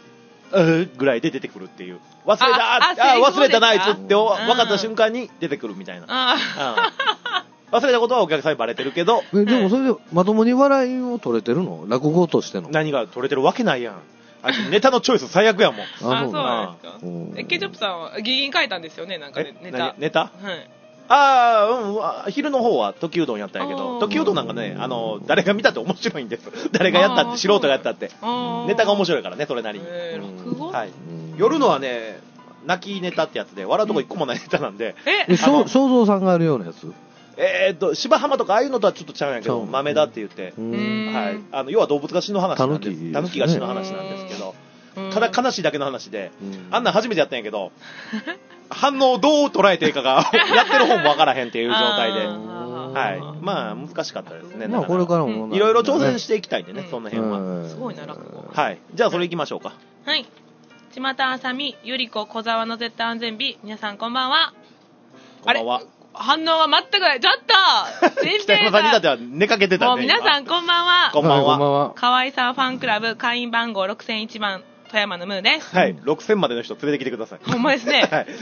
ぐらいで出てくるっていう。忘れたな、あいつって分かった瞬間に出てくるみたいな。忘れたことはお客さんにバレてるけど。 でもそれでまともに笑いを取れてるの？落語としての。 何が取れてるわけないやん。あいつネタのチョイス最悪やもん。 そうなんですか。ケチョップさんはギギン書いたんですよね、なんかね、 ネタはい。 昼の方は時うどんやったんやけど、時うどんなんかね、誰が見たって面白いんです。誰がやったって、素人がやったって。ネタが面白いからね、それなりに。 落語？ はい。夜のはね、泣きネタってやつで、笑うとこ一個もないネタなんで。 正蔵さんがあるようなやつ？ 芝浜とかああいうのとはちょっとちゃうんやけど、豆だって言って、はい。要は動物が死ぬ話なんです。タヌキが死ぬ話なんですけど、ただ悲しいだけの話で、あんなん初めてやったんやけど、反応をどう捉えていいかが、やってる方もわからへんっていう状態で、はい。まあ、難しかったですね。 まあ、これからも。 いろいろ挑戦していきたいんでね、その辺は。 すごいな、落語。 はい。じゃあ、それ行きましょうか。 はい。ちまたあさみ、ゆりこ、小沢の絶対安全日、皆さんこんばんは。 こんばんは。 反応は全くない。ちょっと北山さんにだっては寝かけてたね。 もう皆さんこんばんは。 こんばんは。 かわいさファンクラブ会員番号6001番、富山のムーです。 はい。6000までの人連れてきてください。 ほんまですね。はい。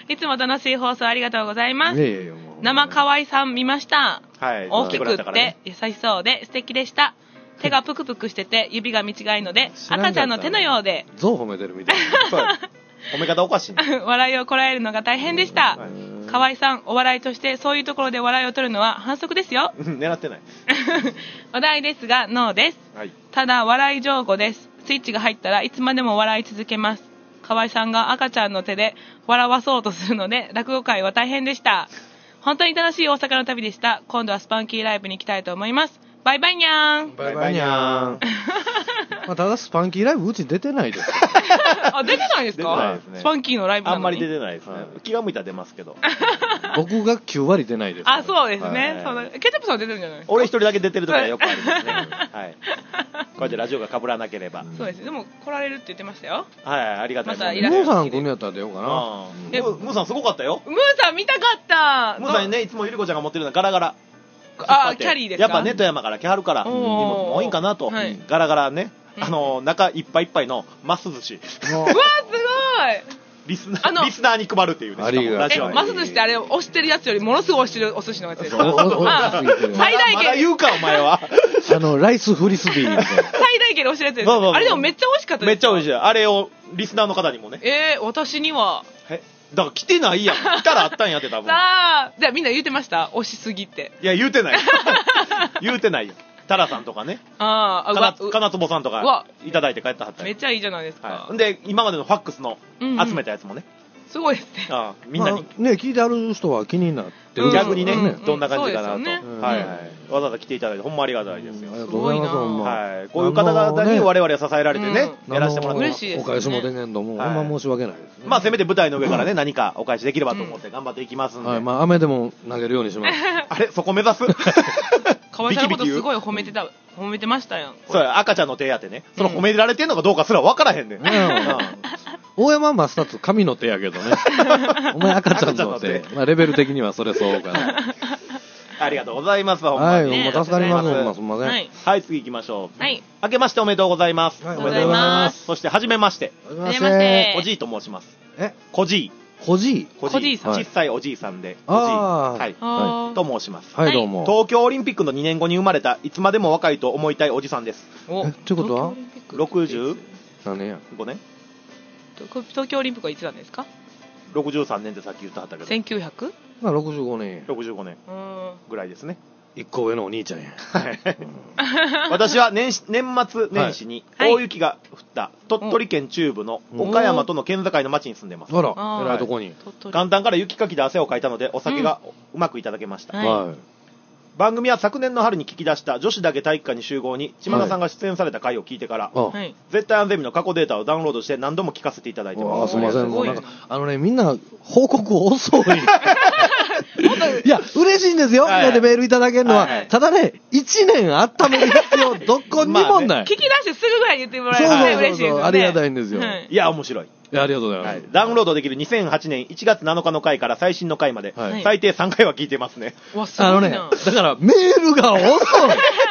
いつも楽しい放送ありがとうございます。生かわいさん見ました。 はい。 大きくって優しそうで素敵でした。手がぷくぷくしてて指が見違いので赤ちゃんの手のようで。 ゾウ褒めてるみたいな。 そう。褒め方おかしい。 笑いをこらえるのが大変でした。河合さん、お笑いとしてそういうところで笑いを取るのは反則ですよ。 狙ってない。 話題ですが、ノーです。 はい、 ただ、笑い上手です。スイッチが入ったらいつまでも笑い続けます。河合さんが赤ちゃんの手で笑わそうとするので、落語会は大変でした。本当に楽しい大阪の旅でした。今度はスパンキーライブに行きたいと思います。バイバイニャーン。 バイバイニャーン。 まあ、ただスパンキーライブうち出てないです。 あ、出てないですか？ 出てないですね。 スパンキーのライブなのにあんまり出てないですね。気が向いたら出ますけど。 僕が9割出ないです、ね。 あ、そうですね。ケチャップさん出てるんじゃないですか？ 俺一人だけ出てるとかよくありますね。はい。こうやってラジオが被らなければ。 そうです。でも来られるって言ってましたよ。 はい、ありがたい。 またムーさん来るんやったら出ようかな。 ムーさんすごかったよ。 ムーさん見たかった。 ムーさんね、いつもゆりこちゃんが持ってるのはガラガラ。 あ、キャリーですか？ やっぱネット山から来はるから、荷物も多いんかなと。ガラガラね。中いっぱいいっぱいのマス寿司。 うわ、すごい。 リスナーに配るっていうね。 マス寿司ってあれ、押してるやつよりものすごい押してるお寿司のやつですか？ 最大限。まだ言うか、お前は。 ライスフリスビーみたいな。 最大限で押してるやつです。あれでもめっちゃ美味しかったです。 めっちゃ美味しい。あれをリスナーの方にもね。 私には。 だから来てないやん。来たらあったんやって多分。 さあ、じゃあみんな言うてました？押しすぎって。 いや、言うてない。言うてないよ。タラさんとかね。金坪さんとかいただいて帰ったはった。 めっちゃいいじゃないですか。 で、今までのファックスの集めたやつもね。 すごいですね。 みんなに。 ね、聞いてある人は気になってる。逆にね、どんな感じかなと。はい。わざわざ来ていただいて、ほんまありがたいですよ。 ありがとうございます。 はい。こういう方々に我々は支えられてね、やらせてもらって嬉しいです。 お返しもでねんども、あんま申し訳ないです。 まあ、せめて舞台の上からね、何かお返しできればと思って頑張っていきますんで。 はい、まあ、雨でも投げるようにします。 あれ、そこ目指す？ 河合さんのことすごい褒めてましたやん。 そうや、赤ちゃんの手やってね。その褒められてんのかどうかすら分からへんねん。 大山マスタツ神の手やけどね。お前赤ちゃんの手。まあレベル的にはそれそうかな。 ありがとうございます。ほんまに。 はい、もう助かります。すみません。 はい、次行きましょう。 はい。 明けましておめでとうございます。 おめでとうございます。 そして、はじめまして。 はじめまして。 おじいと申します。こじい。 こじいさん。 小さいおじいさんで、 はい。 と申します。 はい、どうも。 東京オリンピックの2年後に生まれた、いつまでも若いと思いたいおじさんです。 ってことは ?60? 何年や ?5 年東京オリンピックはいつなんですか ?63 年ってさっき言ってはったけど。 1900? まあ65年。 65年ぐらいですね。 一個上のお兄ちゃんや。 私は年末年始に大雪が降った鳥取県中部の岡山との県境の町に住んでます。 あら、偉いとこに。 元旦から雪かきで汗をかいたのでお酒がうまくいただけました。番組は昨年の春に聞き出した女子だけ体育館に集合に島田さんが出演された回を聞いてから、絶対安全日の過去データをダウンロードして何度も聞かせていただいてます。 すみません。もうなんかみんな報告遅い。いや、嬉しいんですよ。こうでメールいただけるのは。ただね、1年温める必要、どこにもない。 聞き出してすぐぐらい言ってもらえると嬉しいですよ。 ありがたいんですよ。 いや、面白い。 ありがとうございます。 ダウンロードできる2008年1月7日の回から最新の回まで、最低3回は聞いてますね。 だからメールが遅い。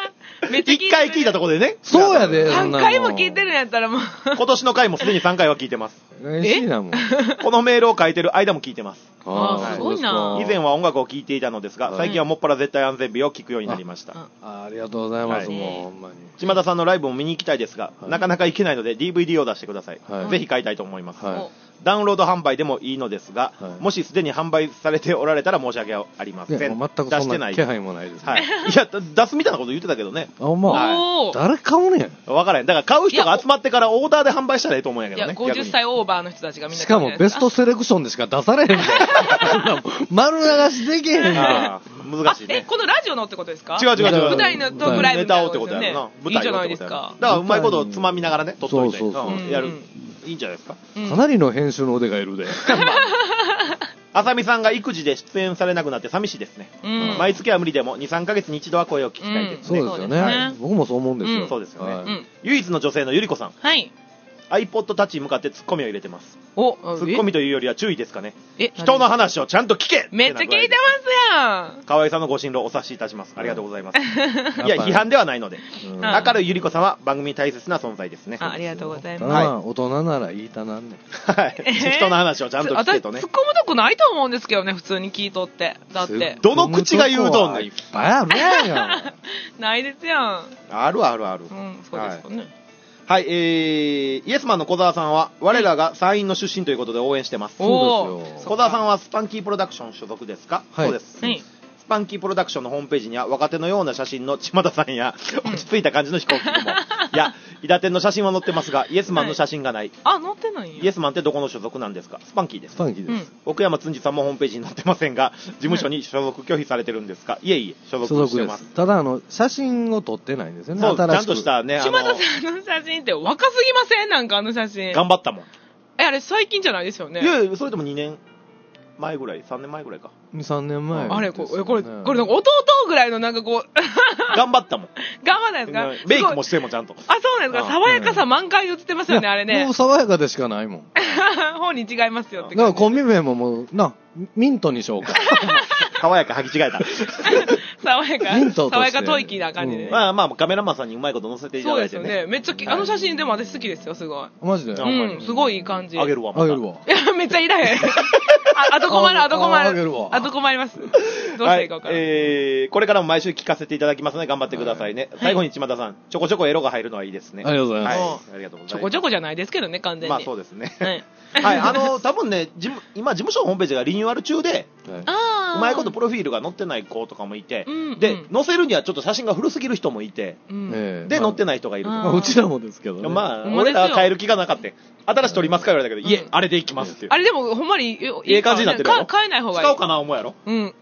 めっちゃ聞いてる。 1回聞いたところでね。 そうやで。 3回も聞いてるんやったらもう。 今年の回もすでに3回は聞いてます。 嬉しいなもん。 このメールを書いてる間も聞いてます。 すごいな。 以前は音楽を聴いていたのですが、最近はもっぱら絶対安全日を聞くようになりました。 ありがとうございます、もうほんまに。 島田さんのライブも見に行きたいですが、なかなか行けないので DVD を出してください。ぜひ買いたいと思います。ダウンロード販売でもいいのですが、もしすでに販売されておられたら申し訳ありません。 全くそんな気配もないです。 いや、出すみたいなこと言ってたけどね。 誰買うねん。 わからへん。だから買う人が集まってからオーダーで販売したらいいと思うんやけどね。 50歳オーバーの人たちがみんな。 しかもベストセレクションでしか出されへんみたいな。丸流しできへんみたいな。 難しいね。 このラジオのってことですか？ 違う。 舞台のトークライブネタをってことやろな。 いいじゃないですか。 だからうまいことをつまみながらね、撮っといてやる。いいんじゃないですか。 かなりの編集の腕がいるで。 あさみさんが育児で出演されなくなって寂しいですね。毎月は無理でも2、3ヶ月に一度は声を聞きたいですね。 そうですよね。僕もそう思うんですよ。 そうですよね。唯一の女性のゆりこさん。 はい。 iPod Touch に向かってツッコミを入れてます。ツッッコミというよりは注意ですかね。人の話をちゃんと聞け。 めっちゃ聞いてますやん。 河合さんのご心労お察しいたします。ありがとうございます。いや、批判ではないので。明るいゆりこさんは番組に大切な存在ですね。 ありがとうございます。 大人なら言いたなんね。 はい。人の話をちゃんと聞けとね。 突っ込むとこないと思うんですけどね、普通に聞いとって。だって。 どの口が言うとんねん。 いっぱいあるやんや。 ないですやん。 ある。 そうですよね。 はい、イエスマンの小沢さんは、我らが山陰の出身ということで応援してます。 そうですよ。 小沢さんはスパンキープロダクション所属ですか？そうです。スパンキープロダクションのホームページには若手のような写真の島田さんや落ち着いた感じの飛行機もいや伊達天の写真は載ってますがイエスマンの写真がない。 載ってないんや。 イエスマンってどこの所属なんですか？スパンキーです。 スパンキーです。 奥山つんじさんもホームページに載ってませんが事務所に所属拒否されてるんですか？いえ所属してます。 ただ写真を撮ってないんですよね。 そうちゃんとしたね島田さんの写真って若すぎません？なんか写真頑張ったもん。 あれ最近じゃないですよね。 いやそれでも2年前ぐらい、3年前ぐらいか。 2、3年前。 あれ、これなんか弟ぐらいのなんかこう。 頑張ったもん。 頑張ったんですか？ メイクもしてもちゃんと。 あ、そうなんですか。爽やかさ満開映ってますよね、あれね。 もう爽やかでしかないもん。 本に違いますよって。 だからコンビ名ももう、ミントにしようか。 爽やか履き違えた。 爽やか。 ミント爽やか吐息な感じで。 まあカメラマンさんにうまいこと載せていただいてね。 そうですよね。めっちゃ、あの写真でも私好きですよ、すごい。 マジで？ すごいいい感じ。 あげるわ。 あげるわ。 いや、めっちゃいらへん。あと困る。あと困ります。どうしていいか分からん。 これからも毎週聞かせていただきますので頑張ってくださいね。最後に島田さん、ちょこちょこエロが入るのはいいですね。 ありがとうございます。 ありがとうございます。 ちょこちょこじゃないですけどね、完全に。 まあそうですね。はい、多分ね、今、事務所のホームページがリニューアル中で、うまいことプロフィールが載ってない子とかもいて、で、載せるにはちょっと写真が古すぎる人もいて、で、載ってない人がいる。 うちらもですけどね。 まあ、俺らは変える気がなかった。新しい撮りますか言われたけど、いえ、あれでいきますっていう。 あれでも、ほんまに、 いい感じになってるやろ。 変えない方がいい。 使おうかな思うやろ。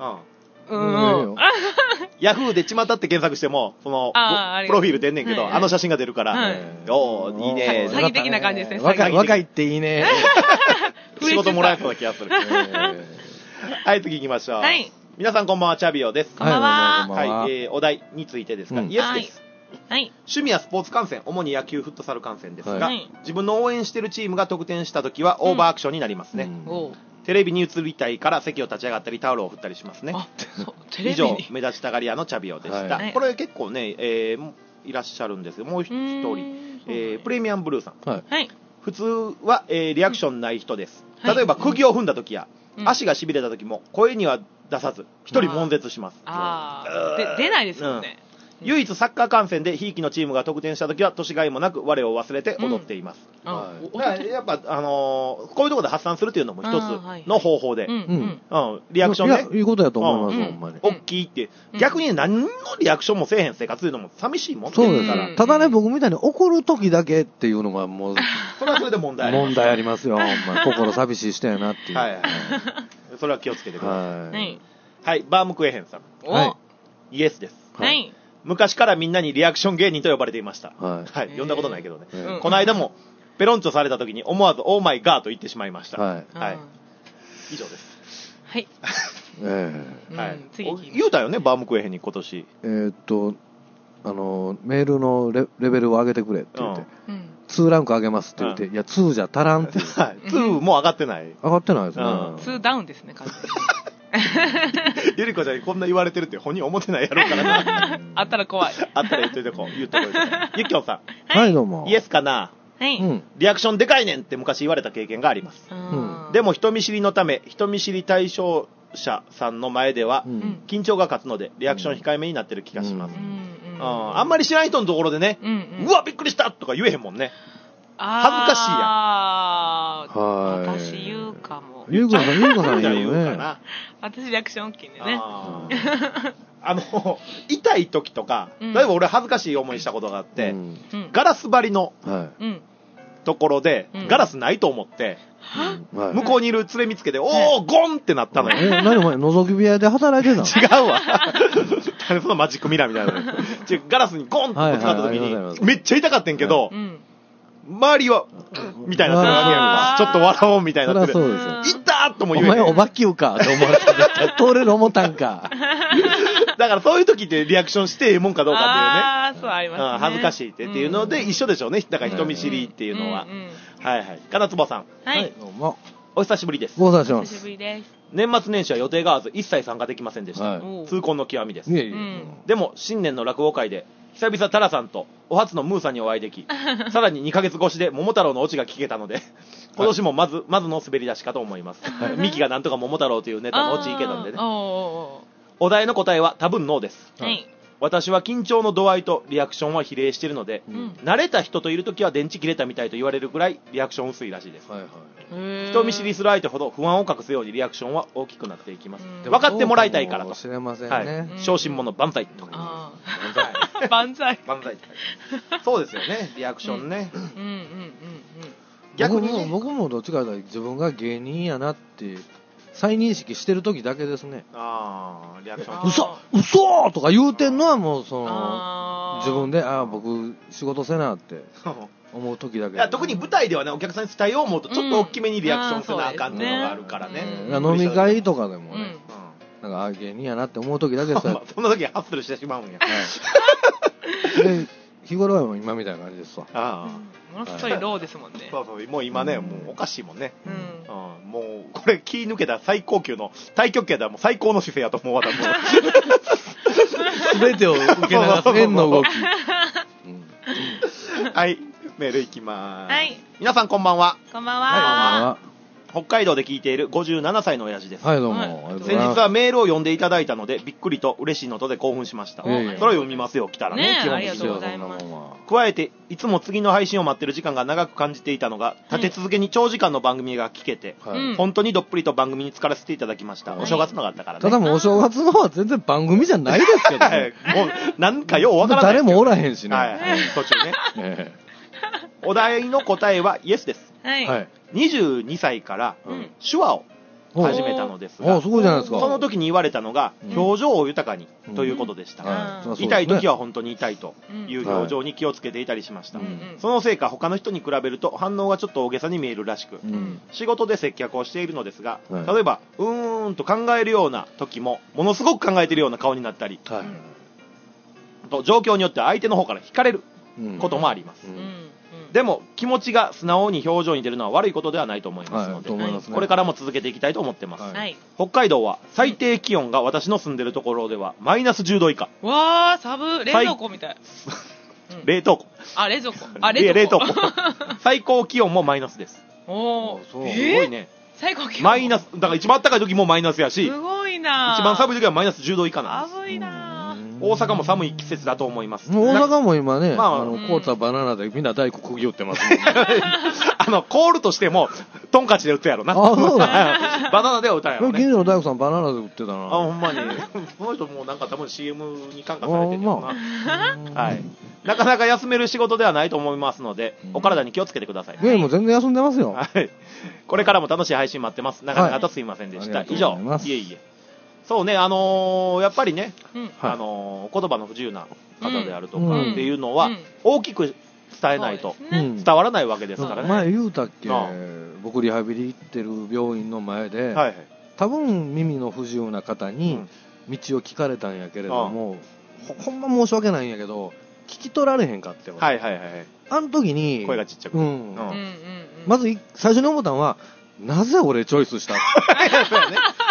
ヤフーでちまたって検索しても、その、プロフィール出んねんけど、あの写真が出るから、おー、いいね。 詐欺的な感じですね。 若いっていいね。 仕事もらえそうな気がする。はい、次行きましょう。皆さんこんばんは、チャビオです。 こんばんは。 はい、お題についてですが、イエスです。趣味はスポーツ観戦、主に野球、フットサル観戦ですが、自分の応援しているチームが得点したときはオーバーアクションになりますね。テレビに映りたいから席を立ち上がったりタオルを振ったりしますね。以上、目立ちたがり屋のチャビオでした。これ結構ね、いらっしゃるんですけど、もう一人、プレミアムブルーさん。普通はリアクションない人です。例えば釘を踏んだときや足がしびれたときも声には出さず一人悶絶します。 出ないですよね。 唯一サッカー観戦でひいきのチームが得点したときは年がいもなく我を忘れて踊っています。やっぱこういうところで発散するっていうのも一つの方法で、リアクションね。 いいことやと思います、ほんまに。 大きいって、逆に何のリアクションもせえへん生活というのも寂しいもんね。 そうですから。ただね、僕みたいに怒るときだけっていうのがもう、 それはそれで問題ありますよ、ほんまに。心寂しい人やなっていう。 それは気をつけてください。 はい、バームクエヘンさん。イエスです。昔からみんなにリアクション芸人と呼ばれていました。呼んだことないけどね。この間もペロンチョされた時に思わずオーマイガーと言ってしまいました。以上です。 はい。 言うたよね、バームクエヘンに今年。 メールのレベルを上げてくれって言って、2ランク上げますって言って、いや、2じゃ足らんって。 2もう上がってない。 上がってないですね。 2ダウンですね、完全に。 ゆりこちゃんにこんな言われてるって本人思ってないやろうからな。 あったら怖い。 あったら言っといてこう。言っとこう。ゆっきょんさん。 はい、どうも。 イエスかな。 はい。 リアクションでかいねんって昔言われた経験があります。でも人見知りのため、人見知り対象者さんの前では、緊張が勝つので、リアクション控えめになってる気がします。あんまり知らない人のところでね、うわ、びっくりしたとか言えへんもんね。恥ずかしいやん。 私言うかも。 ゆうこさん言うかな。私リアクション大きいんでね。 痛い時とか、例えば俺恥ずかしい思いしたことがあって、ガラス張りのところで、ガラスないと思って、向こうにいる連れ見つけて、おー、ゴンってなったのよ。 何お前、覗き部屋で働いてたの？違うわ。そのマジックミラーみたいな。ガラスにゴンってぶつかった時に、めっちゃ痛かったんけど、周りは、みたいなってるわけやんか。ちょっと笑おうみたいになってる。 そうですよ。 いったーとも言えない。 お前おばきゅうかと思われて通れる思ったんか。 だからそういう時ってリアクションしてええもんかどうかっていうね。 そうありますね。 恥ずかしいっていうので一緒でしょうね。だから人見知りっていうのは。はいはい。金坪さん。 はい。 どうも。 お久しぶりです。 お久しぶりです。 年末年始は予定が合わず一切参加できませんでした。痛恨の極みです。でも新年の落語会で久々タラさんとお初のムーさんにお会いでき、さらに2ヶ月越しで桃太郎のオチが聞けたので、今年もまずの滑り出しかと思います。ミキがなんとか桃太郎というネタのオチいけたんでね。お題の答えは多分ノーです。私は緊張の度合いとリアクションは比例しているので、慣れた人といるときは電池切れたみたいと言われるくらいリアクション薄いらしいです。人見知りする相手ほど不安を隠すようにリアクションは大きくなっていきます。分かってもらいたいからと。 知れませんね。 小心者万歳とか。 万歳。 万歳。そうですよね、リアクションね。逆に僕もどっちかというと自分が芸人やなって再認識してる時だけですね。 リアクション。 嘘とか言うてんのはもう自分で僕仕事せなって思う時だけ。 いや特に舞台ではねお客さんに伝えよう思うとちょっと大きめにリアクションせなあかんっていうのがあるからね。 飲み会とかでもね、なんか芸人やなって思う時だけですよ。 そんな時ハッスルしてしまうんや。 で日頃はもう今みたいな感じですわ。 ものすごいローですもんね。 そうもう今ねもうおかしいもんね。もうこれ気抜けた最高級の太極拳だもう最高の姿勢やと思うわ。 全てを受け流す円の動き。 はい、メールいきまーす。 はい。 皆さんこんばんは。 こんばんは。 北海道で聞いている57歳の親父です。 はい、どうも。 先日はメールを読んでいただいたので、びっくりと嬉しいのとで興奮しました。それを読みますよ、来たらね、基本的に。加えて、いつも次の配信を待ってる時間が長く感じていたのが、立て続けに長時間の番組が聞けて、本当にどっぷりと番組に疲れせていただきました。お正月のがあったからね。 ただもうお正月のは全然番組じゃないですけどね。 もう、なんかようわからない。 誰もおらへんしね。 途中ね。お題の答えはイエスです。 はい。 22歳から手話を始めたのですが、 すごいじゃないですか。 その時に言われたのが、表情を豊かにということでした。痛い時は本当に痛いという表情に気をつけていたりしました。そのせいか他の人に比べると反応がちょっと大げさに見えるらしく、仕事で接客をしているのですが、例えばうーんと考えるような時もものすごく考えているような顔になったり、と状況によっては相手の方から惹かれることもあります。でも気持ちが素直に表情に出るのは悪いことではないと思いますので、これからも続けていきたいと思ってます。北海道は最低気温が私の住んでるところではマイナス10度以下。 わー、寒い。冷蔵庫みたい。 冷凍庫。 冷蔵庫。 冷凍庫。最高気温もマイナスです。 おー、 すごいね。 最高気温マイナス、だから一番暖かい時もマイナスやし、 すごいな。 一番寒い時はマイナス10度以下なんです。 寒いな。 大阪も寒い季節だと思います。 大阪も今ね、凍ったバナナでみんな大工釘打ってますね。 凍るとしても、トンカチで打つやろな。 そうだ。 バナナでは打たんやろね。 近所の大工さんバナナで打ってたな。 ほんまに。この人もなんか多分 CM に感化されてるよな。はい。なかなか休める仕事ではないと思いますので、お体に気をつけてください。 もう全然休んでますよ。 はい。これからも楽しい配信待ってます。なかなかとすいませんでした。以上。いえいえ。そうね、やっぱりね、言葉の不自由な方であるとかっていうのは、大きく伝えないと伝わらないわけですからね。 前言うたっけ、僕リハビリ行ってる病院の前で、多分耳の不自由な方に道を聞かれたんやけれども、ほんま申し訳ないんやけど、聞き取られへんかって。あの時に、 声がちっちゃく。 まず最初に思ったのは、なぜ俺チョイスした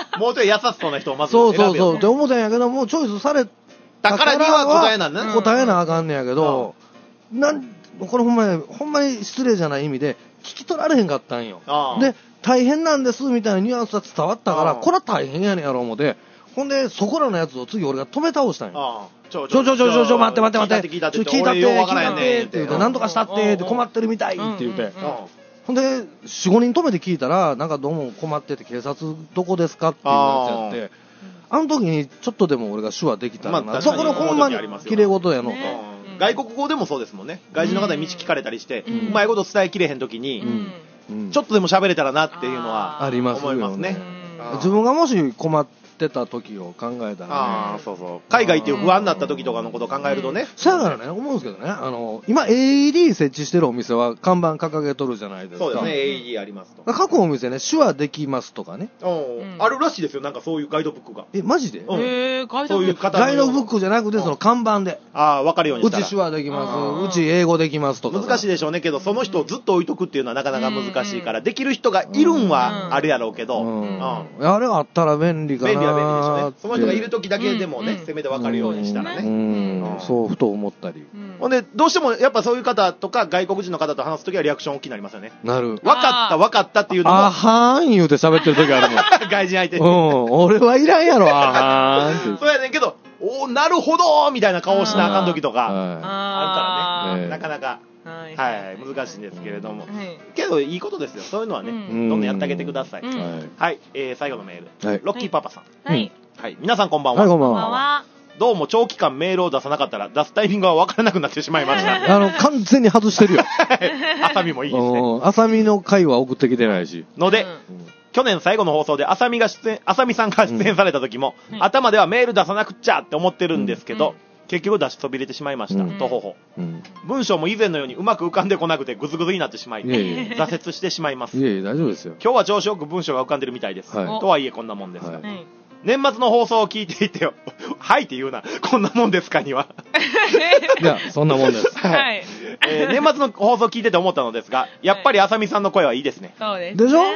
もうちょい優しそうな人をまず選べよ。そうって思ったんやけど、もうチョイスされたからには答えなんね。 答えなあかんねやけど、これほんまに失礼じゃない意味で、聞き取られへんかったんよ。で、大変なんですみたいなニュアンスが伝わったから、これは大変やねんやろ思って、ほんで、そこらのやつを次俺が止め倒したんよ。待って、聞いたってって言うて、なんとかしたって困ってるみたいって言うて。ほんで、4、5人止めて聞いたら、なんかどうも困ってて、警察どこですかっていうやつやって、あの時にちょっとでも俺が手話できたらな、そこのほんまに綺麗事やのと。 外国語でもそうですもんね。外人の方に道聞かれたりして、うまいこと伝えきれへん時に、ちょっとでも喋れたらなっていうのは思いますね。 自分がもし困ってた時を考えたらね、海外っていう不安になった時とかのことを考えるとね。 そうやからね、思うんですけどね、今 AED 設置してるお店は看板掲げとるじゃないですか。 そうですね、AED ありますと。 各お店ね、手話できますとかね。 あるらしいですよ、なんかそういうガイドブックが。 マジで？ そういう方ガイドブックじゃなくて、その看板で。 わかるようにしたら。 うち手話できます、うち英語できますとか。 難しいでしょうねけど、その人をずっと置いとくっていうのはなかなか難しいから、できる人がいるんはあるやろうけど。 あれがあったら便利かな。 便利は便利でしょうね。その人がいる時だけでもね、せめて分かるようにしたらね。 そうふと思ったり。 ほんで、どうしてもやっぱそういう方とか外国人の方と話すときはリアクション大きくなりますよね。 なる。 分かったっていうのも。 あはーん言うて喋ってる時あるもん。 外人相手に。 俺はいらんやろ、あはーんって。 そうやねんけど、なるほどみたいな顔をしなあかん時とか、あるからね。なかなか。難しいんですけれども。けど、いいことですよ。そういうのはね、どんどんやってあげてください。はい。最後のメール。ロッキーパパさん。はい。皆さんこんばんは。 はい、こんばんは。 どうも長期間メールを出さなかったら出すタイミングが分からなくなってしまいました。 完全に外してるよ。 あさみもいいですね。 あさみの回は送ってきてないし。 ので、去年最後の放送であさみさんが出演された時も、頭ではメール出さなくっちゃって思ってるんですけど、結局出しそびれてしまいました。とほほ。文章も以前のようにうまく浮かんでこなくてグズグズになってしまい、挫折してしまいます。 大丈夫ですよ。 今日は調子よく文章が浮かんでるみたいです。とはいえこんなもんですが。年末の放送を聞いていてよ。はいって言うな。こんなもんですかには。 いや、そんなもんです。 はい。年末の放送を聞いてて思ったのですが、やっぱりあさみさんの声はいいですね。 そうです。 でしょ？ はい。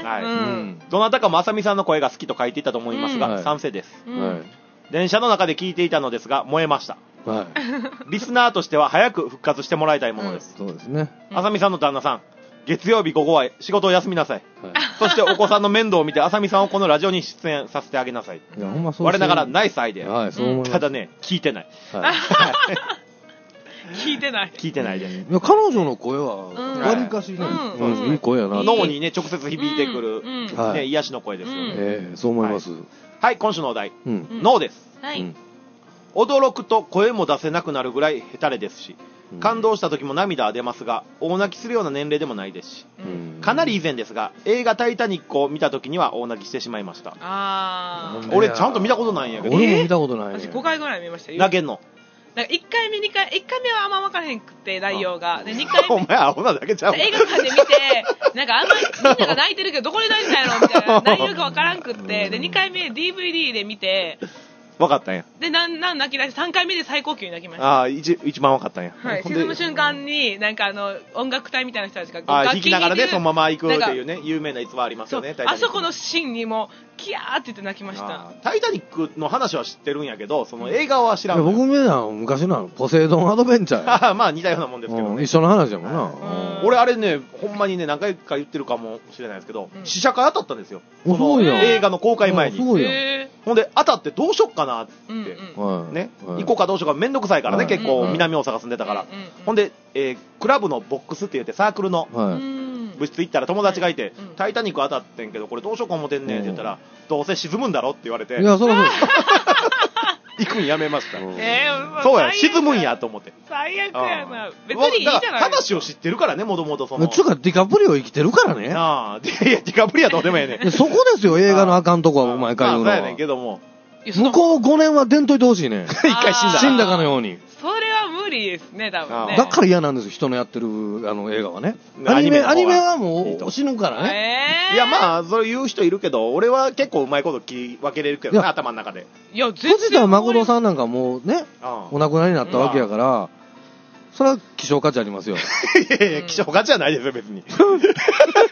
どなたかもあさみさんの声が好きと書いていたと思いますが、賛成です。電車の中で聞いていたのですが、燃えました。リスナーとしては早く復活してもらいたいものです。 そうですね。 あさみさんの旦那さん。月曜日午後は仕事を休みなさい。そしてお子さんの面倒を見て、あさみさんをこのラジオに出演させてあげなさい。 いや、ほんまそう。 我ながらナイスアイデア。 そう思います。 ただね、聞いてない。 聞いてない。 聞いてないです。 いや、彼女の声は、わりかしね、いい声やな。 脳にね、直接響いてくる、癒しの声ですよね。 そう思います。 はい、今週のお題。脳です。驚くと声も出せなくなるぐらいヘタレですし、感動した時も涙は出ますが、大泣きするような年齢でもないですし、かなり以前ですが、映画タイタニックを見た時には大泣きしてしまいました。俺ちゃんと見たことないんやけど。 俺も見たことない。 私5回ぐらい見ましたよ。 泣けんの？ なんか1回目はあんま分からへんくって内容が。で、2回目。 お前アホなだけちゃう。 映画館で見て、なんかあんまりみんなが泣いてるけど、どこで泣いてたんやろみたいな内容が分からんくって、で、2回目 DVD で見て、 分かったんや。 で、泣き出して3回目で最高級に泣きました。 一番分かったんや。 はい。沈む瞬間に、なんか音楽隊みたいな人たちが弾きながらね、そのまま行くっていうね、有名な逸話ありますよね。 あそこのシーンにも、キヤーって言って泣きました。 タイタニックの話は知ってるんやけど、その映画は知らん。 僕見たの昔のポセイドンアドベンチャー。 まあ似たようなもんですけどね。 一緒の話やもんな。 俺あれね、ほんまにね、何回か言ってるかもしれないですけど、試写会当たったんですよ。その映画の公開前に。ほんで、当たってどうしよっかなって。ね、行こうかどうしようかめんどくさいからね、結構南大阪住んでたから。ほんで、クラブのボックスって言ってサークルの部室行ったら友達がいて、タイタニック当たってんけどこれどうしようか思ってんねんって言ったら、どうせ沈むんだろって言われて、 いや、そりゃそうです行くんやめました。そうや、沈むんやと思って。 最悪やな。別にいいじゃない。 話を知ってるからね、もともとその。 つうか、ディカプリオ生きてるからね。 いや、ディカプリオはどうでもええね。 そこですよ、映画のあかんとこは、お前から言うのは。 そうやねんけども。 向こう5年は出んといてほしいね。 一回死んだかのように。 それは無理ですね、多分ね。 だから嫌なんですよ、人のやってる映画はね。アニメはもう死ぬからね。 いや、まあ、そういう人いるけど、俺は結構うまいこと分けれるけどね、頭の中で。 いや、全然。 藤田誠さんなんかもうね、お亡くなりになったわけやから、それは希少価値ありますよ。 いやいや、希少価値はないですよ、別に。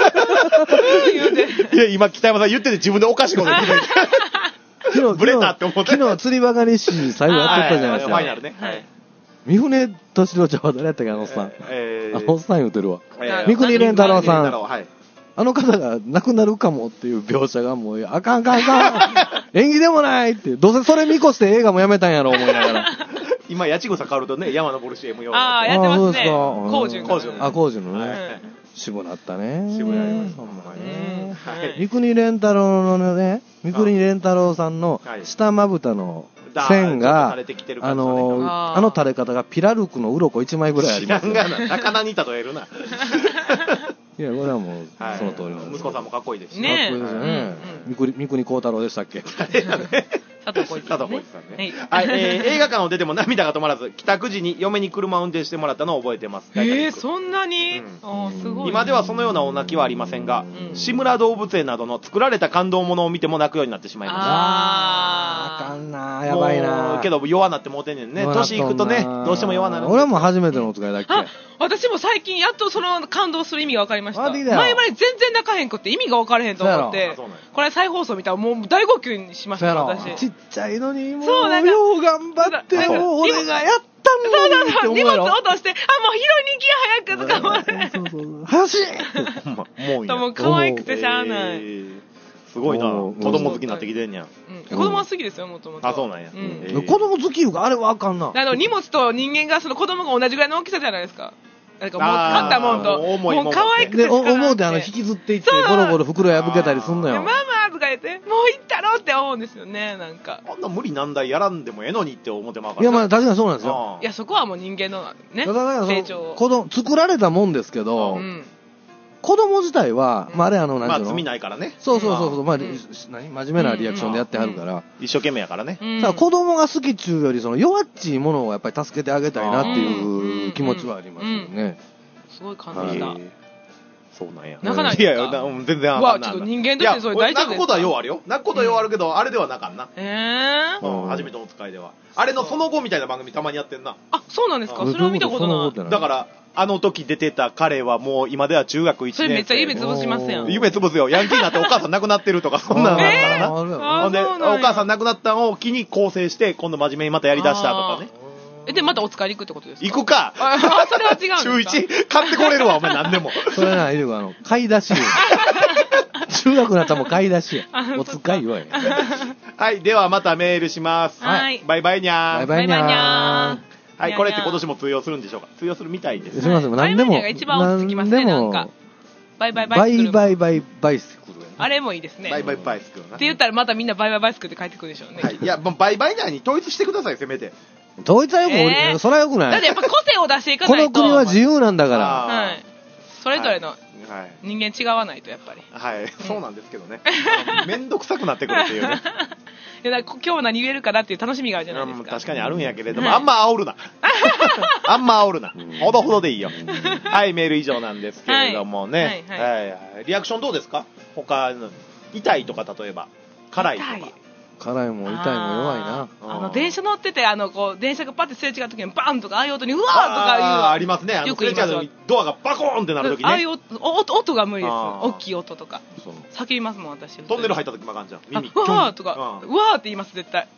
いや、今、北山さん言ってて自分でおかしいこと言ってた。ブレたって思って。 昨日、釣りバカ日誌最後やっとったじゃないですか。 ファイナルね。はい。 三船敏郎ちゃんは誰やったっけ、あのおっさん。あのおっさん言うてるわ。三国連太郎さん。あの方が亡くなるかもっていう描写がもう、あかん。演技でもないって。どうせそれ見越して映画もやめたんやろ、思いながら。 今、八千草変わるとね、山登る CM 用。 ああ、やってますね。工事のね。渋なったね。 渋なります。ほんまね。三国連太郎のね、三国連太郎さんの下まぶたの線が、あの垂れ方がピラルクの鱗1枚ぐらいあります。 知らんがな。魚に例えるな。 いや、これはもう、その通りなんです。 息子さんもかっこいいですし。 かっこいいですよね。三国幸太郎でしたっけ？ 佐藤浩市さんね。はい、映画館を出ても涙が止まらず、帰宅時に嫁に車を運転してもらったのを覚えてます。 そんなに？すごい。 今ではそのようなお泣きはありませんが、志村動物園などの作られた感動ものを見ても泣くようになってしまいました。 あかんな、やばいな。 けど弱なってもうてんねんね。年いくとね、どうしても弱なる。 俺はもう初めてのお使いだっけ。 私も最近やっとその感動する意味が分かりました。前まで全然泣かへんくって意味が分からへんと思って、これ再放送見たらもう大号泣にしました私。 ちっちゃいのにもうよう頑張ってもう俺がやったのにって思うやろ。 荷物落として、もう拾いに行き早くとか思って。 早しもう可愛くてしゃあない。 すごいな。子供好きになってきてんねや。 子供は好きですよ、もともと。 あ、そうなんや。 子供好きいうか、あれはあかんな。 荷物と人間が、その子供が同じぐらいの大きさじゃないですか。なんかもう買ったもんと。もう可愛くて。 思うて引きずっていって、ゴロゴロ袋破けたりすんのよ。 ママとか言って、もう行ったろって思うんですよね、なんか。 あんな無理難題やらんでもええのにって思ってまうから。いや、まあ確かにそうなんですよ。 いや、そこはもう人間のね、成長。 作られたもんですけど、子供自体は、あれなんていうの？ まあ罪ないからね。 そう、真面目なリアクションでやってはるから。 一生懸命やからね。 子供が好きっちゅうより、弱っちいものをやっぱり助けてあげたいなっていう気持ちはありますよね。 すごい感じた。 そうなんや。 泣かないですか？いや、全然あかんな。 ちょっと人間としてそれ大丈夫ですか？ 泣くことはようあるよ。泣くことはようあるけど、あれではなかんな。初めてのお使いでは。あれのその後みたいな番組たまにやってんな。 あ、そうなんですか？それは見たことない。 だから、あの時出てた彼はもう今では中学1年生。 それめっちゃ夢潰しますやん。 夢潰すよ。ヤンキーになってお母さん亡くなってるとか、そんなのあるからな。ほんで、お母さん亡くなったのを機に更生して、今度真面目にまたやりだしたとかね。 で、またお使いに行くってことですか？ 行くか。 それは違うんですか？ 中1買ってこれるわ、お前何でも。 それな、いるわ、買い出し。中学になったらもう買い出し。お使いよ。 はい、ではまたメールします。 はい。 バイバイにゃー。 バイバイにゃー。 はい、これって今年も通用するんでしょうか？通用するみたいです。 すみません、何でも。 バイバイが一番落ち着きますね、なんか。バイバイバイスクル。 バイバイバイスクル。 あれもいいですね。 バイバイバイスクル。 って言ったらまたみんなバイバイバイスクルって帰ってくるでしょうね。 はい。いや、バイバイに統一してください、せめて。 統一はよく、それはよくない。 だってやっぱ個性を出していかないと。 この国は自由なんだから。 はい。それぞれの人間違わないとやっぱり。 はい、そうなんですけどね。めんどくさくなってくるっていうね。 いや今日何言えるかなっていう楽しみがあるじゃないですか。 確かにあるんやけれども、あんま煽るな。あんま煽るな。ほどほどでいいよ。はい、メール以上なんですけれどもね。リアクションどうですか？他、痛いとか例えば、辛いとか。 辛いも痛いも弱いな。 電車乗ってて、電車がパッてすれ違う時にバンとか、ああいう音に、うわーとかいう。 ありますね。よく言いますよ。ドアがバコーンってなる時ね。 ああいう音が無理です。大きい音とか。叫びますもん、私。 トンネル入った時もあかんじゃん。耳。 うわーとか、うわーって言います、絶対。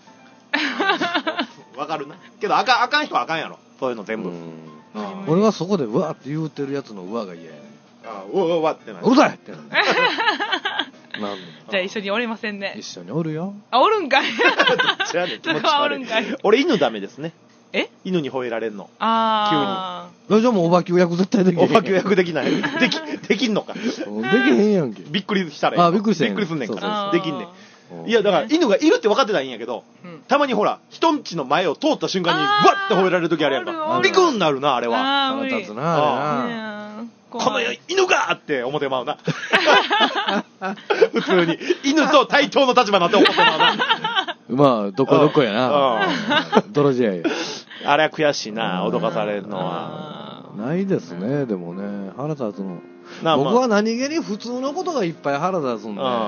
わかるな。けど、あかん人はあかんやろ。そういうの全部。 俺はそこでうわーって言うてるやつのうわが嫌やねん。 うわってなる。 うるさいってなる。 じゃあ一緒におれませんね。 一緒におるよ。 おるんかい。 そこはおるんかい。俺犬ダメですね。犬に吠えられるの。 急に。じゃあもうお化け役絶対できない。 お化け役できない。できんのか。できへんやんけ。 びっくりしたら。 びっくりすんねんから。できんねん。いやだから犬がいるって分かってたらいいんやけど、たまにほら人んちの前を通った瞬間にわって吠えられる時あるやんか。ビクンなるなあれは。 腹立つなあれな。 この犬がって思ってまうな。普通に犬と対等の立場になって思ってまうな。 まあどこやな。泥仕合よ。 あれは悔しいな、脅かされるのは。 ないですね、でもね、腹立つの。僕は何気に普通のことがいっぱい腹立つんで。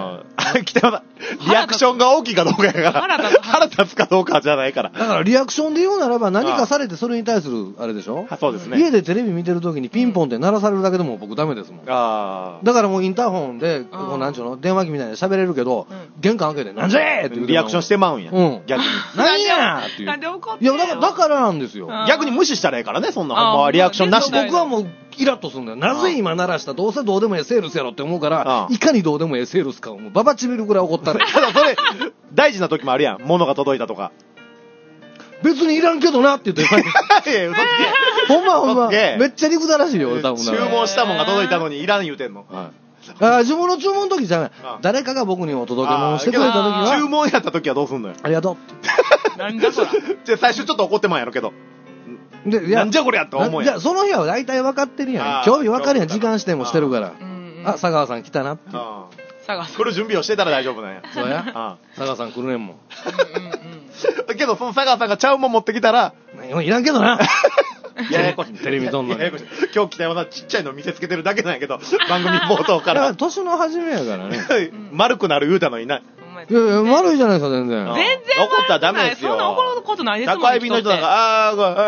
北山さん、リアクションが大きいかどうかやから、腹立つかどうかじゃないから。 だからリアクションで言うならば何かされてそれに対するあれでしょ。 そうですね。 家でテレビ見てるときにピンポンって鳴らされるだけでも僕ダメですもん。だからもうインターホンで、なんちゅうの、電話機みたいに喋れるけど、玄関開けて、なんじゃってリアクションしてまうんや。逆に。 何やっていう。いや、だからなんですよ。 逆に無視したらええからね、そんな。ほんまリアクションなしで。 僕はもう、イラッとするんだよ。なぜ今鳴らしたどうせどうでもええセールスやろって思うから、いかにどうでもええセールスかをもうババチビるぐらい怒ったら。 ただそれ、大事な時もあるやん。物が届いたとか。 別にいらんけどなって言って。ほんま。めっちゃ憎たらしいよ、多分。 注文したもんが届いたのにいらん言うてんの。 自分の注文の時じゃない。誰かが僕にお届け物してくれた時は。 注文やった時はどうすんのよ。 ありがとう。なんだそら。 じゃあ最初ちょっと怒ってまんやろけど。なんじゃこりゃって思うやん。 じゃあその日は大体分かってるやん。今日分かるやん。時間指定もしてるから。佐川さん来たなって。 来る準備をしてたら大丈夫なんや。 そうや。佐川さん来るねんもん。 けどその佐川さんがちゃうもん持ってきたら。 いらんけどな。 ややこしい。 テレビどんどん。 今日北山さんちっちゃいの見せつけてるだけなんやけど、番組冒頭から。 年の初めやからね。 丸くなる言うたのにない。 いや、丸いじゃないですか、全然。 全然怒ったらダメですよ。 そんな怒ることないですもん。 宅配便の人だから、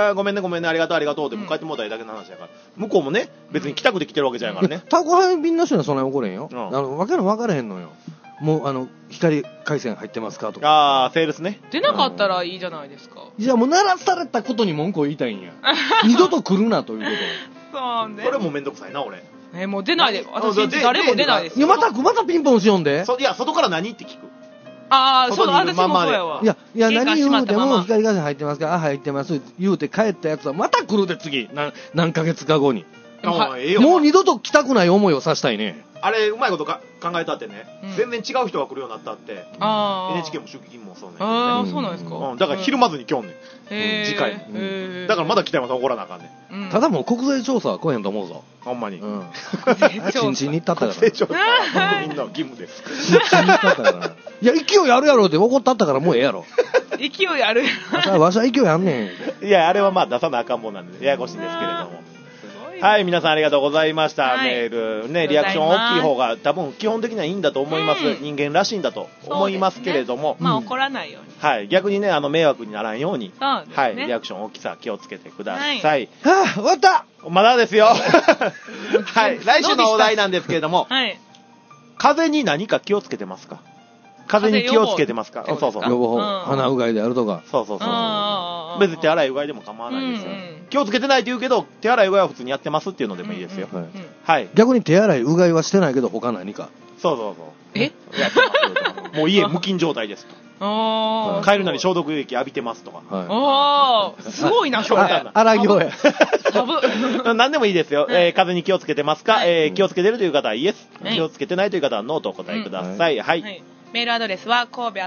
ごめんね、ありがとうって帰ってもらっただけの話やから。向こうもね、別に来たくて来てるわけじゃないからね。 宅配便の人はそんなに怒れんよ。わけの分からへんのよ。もう、光回線入ってますかとか。 セールスね。 出なかったらいいじゃないですか。 じゃあもう鳴らされたことに文句を言いたいんや。二度と来るなということ。そうね。 それもめんどくさいな、俺。 もう出ないで。私、誰も出ないです。 いや、またピンポンしよんで。 いや、外から何って聞く。 そう、私もそうやわ。 いや、何言うても光回線入ってますか入ってます。言うて帰ったやつはまた来るで、次。何ヶ月か後に。もう二度と来たくない思いをさしたいね。 あれ、うまいこと考えたってね、全然違う人が来るようになったって、NHK も出勤もそうね。 そうなんですか。 だからひるまずに今日ね。次回。だからまだ北山さん怒らなあかんね。 ただもう国税調査は来へんと思うぞ。 ほんまに。 新地に行ったったから。 国税調査は国民の義務です。 新地に行ったったから。いや、勢いあるやろって怒ったったからもうええやろ。 勢いあるやろ。わしは勢いあんねん。いや、あれはまあ出さなあかんもんなんで、ややこしいんですけれども。はい、皆さんありがとうございました。メール、ね、リアクション大きい方が多分基本的にはいいんだと思います。人間らしいんだと思いますけれども。 まあ怒らないように。 はい、逆にね、迷惑にならんように。はい、リアクション大きさ気をつけてください。 終わったまだですよ。はい、来週のお題なんですけれども、風邪に何か気をつけてますか？風邪に気をつけてますか？そうそう。 予防法。鼻うがいであるとか。 そう。別に手洗いうがいでも構わないですよ。気をつけてないって言うけど、手洗いうがいは普通にやってますっていうのでもいいですよ。はい。 逆に手洗いうがいはしてないけど他何か。 そう。やってます。もう家無菌状態ですと。帰るなり消毒液浴びてますとか。 すごいな、それ。 荒行や。 何でもいいですよ。風邪に気をつけてますか？気をつけてるという方はイエス。気をつけてないという方はノーとお答えください。はい。 メールアドレスは神戸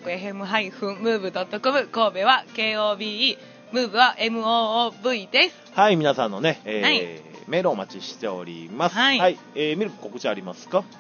@fm-move.com、 神戸は KOBE、 MOVE は MOOV です。 はい、皆さんのね、メールをお待ちしております。はい。ミルク告知ありますか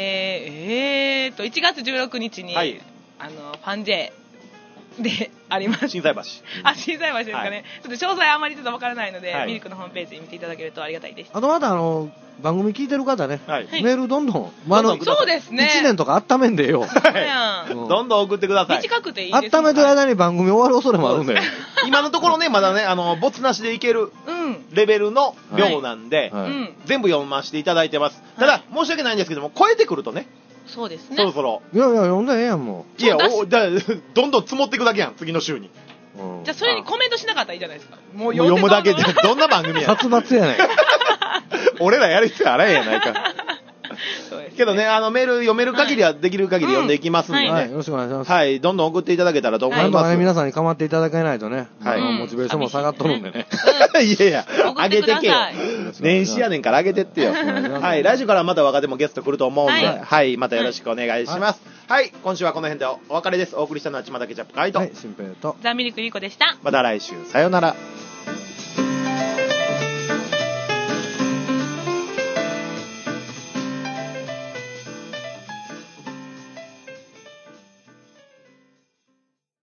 ？1月16日に、ファンジェであります。 心斎橋。 心斎橋ですかね。ちょっと詳細あんまりちょっとわからないので、ミルクのホームページ見ていただけるとありがたいです。 あとまた番組聞いてる方ね、メールどんどん、 そうですね。 1年とか温めんでよ。 どんどん送ってください。 短くていいです。 温めてる間に番組終わる恐れもあるんだよ。 今のところね、まだね、ボツなしでいけるレベルの量なんで、全部読ませていただいてます。ただ、申し訳ないんですけども、超えてくるとね、 そうですね。 そろそろ。 いや、読んだらええやん、もう。いや、どんどん積もっていくだけやん、次の週に。 じゃあ、それにコメントしなかったらいいじゃないですか。 もう読むだけで、どんな番組や。 殺伐やねん。 俺らやる必要あらへんやないか。けどね、メール読める限りはできる限り読んでいきますんでね。 よろしくお願いします。 はい、どんどん送っていただけたらと思います。 皆さんに構っていただけないとね、モチベーションも下がっとるんでね。 いやいや、上げてけよ。年始やねんから上げてってよ。はい、来週からまた若手もゲスト来ると思うんで、はい、またよろしくお願いします。はい、今週はこの辺でお別れです。お送りしたのはちまたケチャップカイト。 はい、新平と。 ザ・ミルクリコでした。 また来週、さよなら。